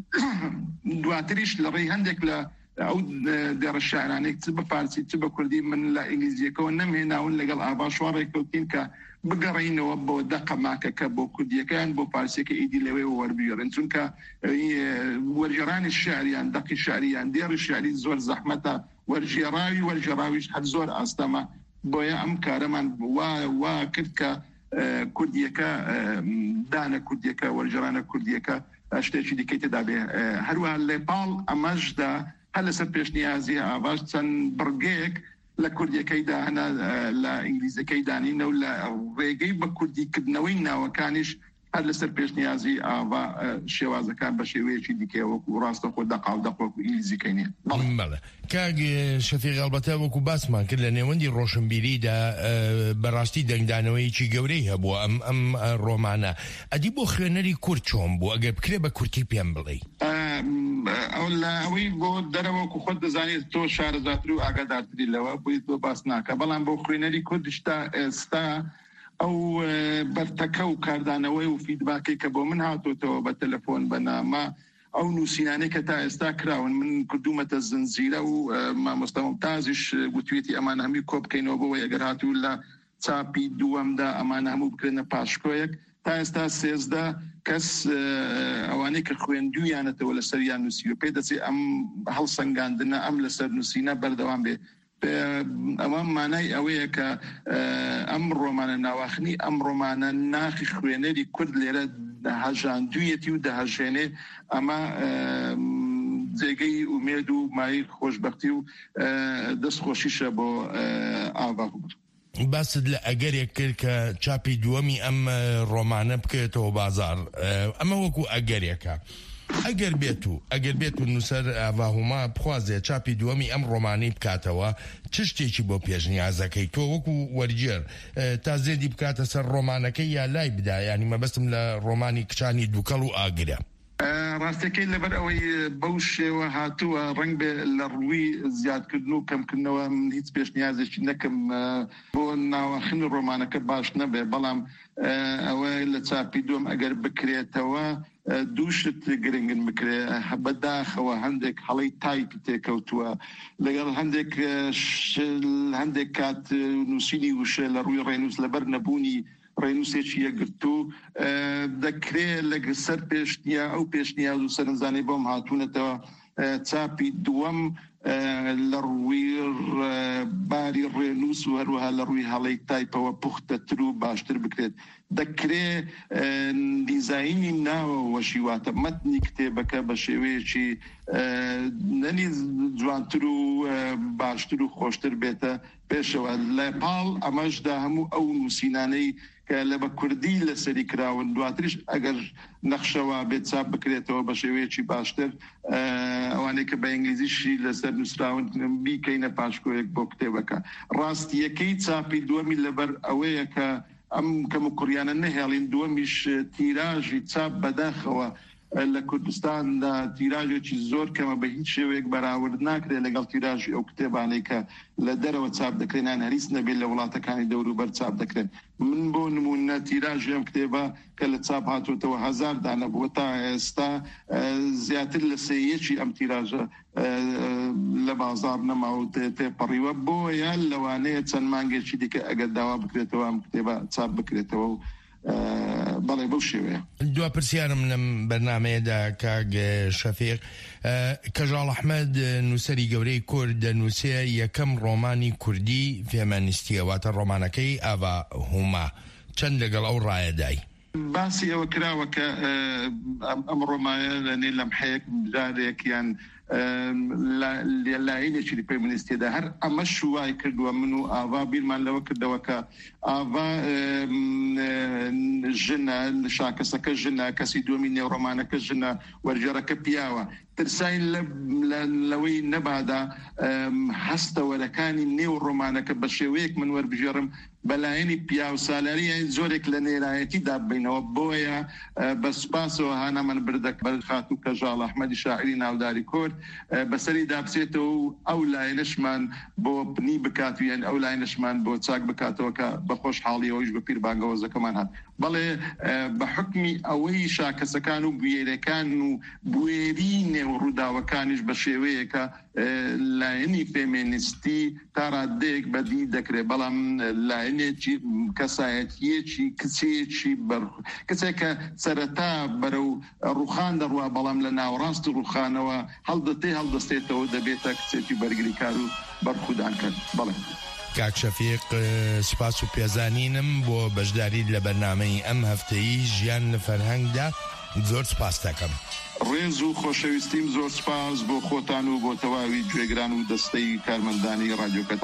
دواتریش لە ڕێی هەندێک لە ئەو دێڕە شاعرانێک چ بە فارسی چ بە کوردی من لە ئینگلیزیەکەەوە نەمهێناون لەگەڵ ئاوا شوارێککەوتین کە بگەڕینەوە بۆ دەقەماکەکە بۆ کوردیەکان بۆ پارسیەکە ئیدی لەوێ وەربیێڕن، چونکە وەرجێڕانی شاعریان دەقی شاعریان دێڕی شاعری زۆر زەحمەتە، وەرجێڕاوی وەرجێڕاویش هەر زۆر ئاستەمە. بۆیە ئەم کارەمان وا کرد کە کوردیەکە دانە کوردیەکە وەرجێڕانە کوردیەکە شتێکی دیکەی تێدا بێ. هەروەها لێپاڵ ئەمەشدا هەر لەسەر پێشنیازی ئاواش چەند بڕگەیەک لە کوردیەکەیدا هەنا لە ئینگلیزەکەی دانینە و لە ڕێگەی بە کوردیکردنەوەی ناوەکانیش هەر لەسەر پێشنیازی ئاوا شێوازەکان بە شێوەیەکی دیکەوەکو ڕاستە خۆ دەقاو دەقۆک و ئینگلیزیەکەی نیە. بەڵێ کاک شەفیق ئەڵبەتە وەکو باسمان کرد لە نێوەندی ڕۆشنبیریدا بەڕاستی دەنگدانەوەیکی گەورەی هەبووە ئەم ئەم ڕۆمانە. ئەدی بۆ خوێنەری کورد چۆن بوو ئەگەر بکرێ بە کورتی پێم بڵێ؟ ئەو لە ئەوەی بۆ دەرەوەکو خۆت دەزانێت تۆ شارەزاتر و ئاگادارتری لەوە بوویت بۆ باس ناکە، بەڵام بۆ خوێنەری کوردشتا ئێستا ئەو بەرتەکە و کاردانەوەی و فیدباکەی کە بۆ من هاتوتەوە بە تەلەفۆن بەنامە ئەو نووسینانەی کە تا ئێستا کراون من کردومەتە زنجیرە و مامۆستا ممتازیش گوتوێتی ئەمان هەمی کۆ بکەینەوە بۆەوەی ئەگەر هاتوو لە چاپی دووەمدا ئەمان هەموو بکرێنە پاشکۆیەک. تا ئێستا سێزدە کەس ئەوانەی کە خوێندویانەتەوە لەسەریان نووسی و پێی دەچێت ئەم هەڵسەنگاندنە ئەم لەسەر نووسینە بەردەوام بێ. ئەوە مانای ئەوەیە کە ئەم ڕۆمانە ناواخنی ئەم ڕۆمانە ناخی خوێنەری کورد لێرە هەژاندویەتی و دەهەژێنێ. ئەمە جێگەی ئومێد و مای خۆشبەختی و دەستخۆشیشە بۆ ئاوا بوو. باست لە ئەگەرێک کرد کە چاپی دووەمی ئەم ڕۆمانە بکرێتەوە بازار، ئەمە وەکو ئەگەرێکە. ئەگەر بێت و ئەگەر بێت و نووسەر ئاواهوما بخوازێ چاپی دووەمی ئەم ڕۆمانەی بکاتەوە چ شتێکی بۆ پێشنیازەکەی تۆ وەکو وەرجێر تا زێدی بکاتە سەر ڕۆمانەکەی یا لای بدا؟ ینی مەبەستم لە ڕۆمانی کچانی دووکەڵ و ئاگرە. ڕاستەکەی لەبەر ئەوەی بەو شێوە هاتووە ڕنگ بێ لە ڕووی زیادکردن و کەمکردنەوە هیچ پێشنیازێکی نەکەم بۆ ناوەخن ڕۆمانەکە باش نەبێ، بەڵام ئەوە لە چاپی دووەم ئەگەر بکرێتەوە دووشت گرنگن بکرێ بەداخەوە هەندێک هەڵەی تایپ تێکەوتووە لەگەڵ هەندێک هەندێک کات نووسینی وشە لە ڕووی ڕێنووس لەبەر نەبوونی ڕێنووسێکی یەکگرتو دەکرێت لە سەر پێشنیا ئەو پێشنیاز و سەرنجانەی بۆم هاتوونەتەوە چاپی دووەم لە ڕووی باری ڕێنووس و هەروەها لە ڕووی هەڵەی تایپەوە پوختەتر و باشتر بکرێت. دەکرێت دیزاینی ناوە وەشیواتە مەتنی کتێبەکە بە شێوەیەکی نەنی جوانتر و باشتر و خۆشتر بێتە پێشەوە. لە پاڵ ئەمەشدا هەموو ئەو نووسینانەی کە لە بە کوردی لەسەری کراون دواتریش ئەگەر نەخشەوە بێت چاپ بکرێتەوە بە شێوەیەکی باشتر ئەوانەی کە بە ئینگلیزیشی لەسەر نووسراون بیکەینە پاشکۆیەک بۆ کتێبەکە. ڕاستیەکەی چاپی دووەمی لەبەر ئەوەیە کە ئەم کەم و کوڕیانە نەهێڵین، دووەمیش تیراژی چاپ بەداخەوە لە کوردستاندا تیراژێکی زۆر کەمە بە هیچ شێوەیەک بەراورد ناکرێت لەگەڵ تیراژی ئەو کتێبانەی کە لە دەرەوە چاپ دەکرێنان هەریس نەبێت لە وڵاتەکانی دەوروبەر چاپ دەکرێن. من بۆ نمونە تیراژی ئەم کتێبە کە لە چاپ هاتوتەوە هەزار دانە بووە تا ئێستا زیاتر لە سێیەکی ئەم تیراژە لە بازار نەماوە تێپەڕیوە بۆیە لەوانەیە چەند مانگێکی دیکە ئەگەر داوا بکرێتەوە ئەم کتێبە چاپ بکرێتەوە و بەڵێ بەو شێوەیە. دوا پرسیارم لەم بەرنامەیەدا کاک شەفیق، کەژاڵ ئەحمەد نووسەری گەورەی کورد دەنووسێ یەکەم ڕۆمانی کوردی فێمەنیستیە، واتە ڕۆمانەکەی ئاوا هوما، چەند لەگەڵ ئەو ڕایەدای؟ باسی ئەوە کراوە کە ئەم ڕۆمانە لەنێ لەم حەیەک جارێکیان لایەنێکی فێمینیستیەدا هەر ئەمە شوای کردووە. من و ئاوا بیرمان لەوە کردەوە کە ئاوا ژنە، شاکەسەکە ژنە، کەسی دووەمی نێوڕۆمانەکە ژنە، وەرجێڕەکە پیاوە. ترساین لەوەی نەبادا هەستەوەرەکانی نێو ڕۆمانەکە بە شێوەیەک من وەربژێڕم بەلایەنی پیا و سالاریە زۆرێک لە نێرایەتی دابینەوە. بۆیە بە سوپاسەوە هانا من بردەک بەرخات و کەژاڵ ئەحمەدی شاعری ناوداری کورد بەسەری دابسێتەوە و ئەو لایەنەشمان بۆ پنی بکاتویان، ئەو لایەنەشمان بۆ چاک بکاتەوە کە بە خۆشحاڵیەوەیش بە پیربانگەوەزەکەمان هات. بەڵێ بە حکمی ئەوەی شاکەسەکان و بوێرەکان و بوێری نێو ڕووداوەکانیش بە شێوەیەکە لایەنی فێمینیستی تا ڕادەیەک بەدی دەکرێت، بەڵام لایەنێکی کەسایەتیەکی کچێکی کچێکە سەرەتا بەرەو ڕوخان دەڕوا، بەڵام لە ناوەڕاست ڕوخانەوە هەڵدەتێ هەڵدەستێتەوە دەبێتە کچێکی بەرگریکار و بەرخودان کرد. بەڵێ کاک شەفیق، سپاس و پێزانینم بۆ بەشداریت لە بەرنامەی ئەم هەفتەیی ژیان لە فەرهەنگدا. زۆر سپاس دەکەم. ڕێز و خۆشەویستیم زۆر سپاس بۆ خۆتان و بۆ تەواوی گوێگران و دەستەی کارمەندانی ڕادیۆکەتان.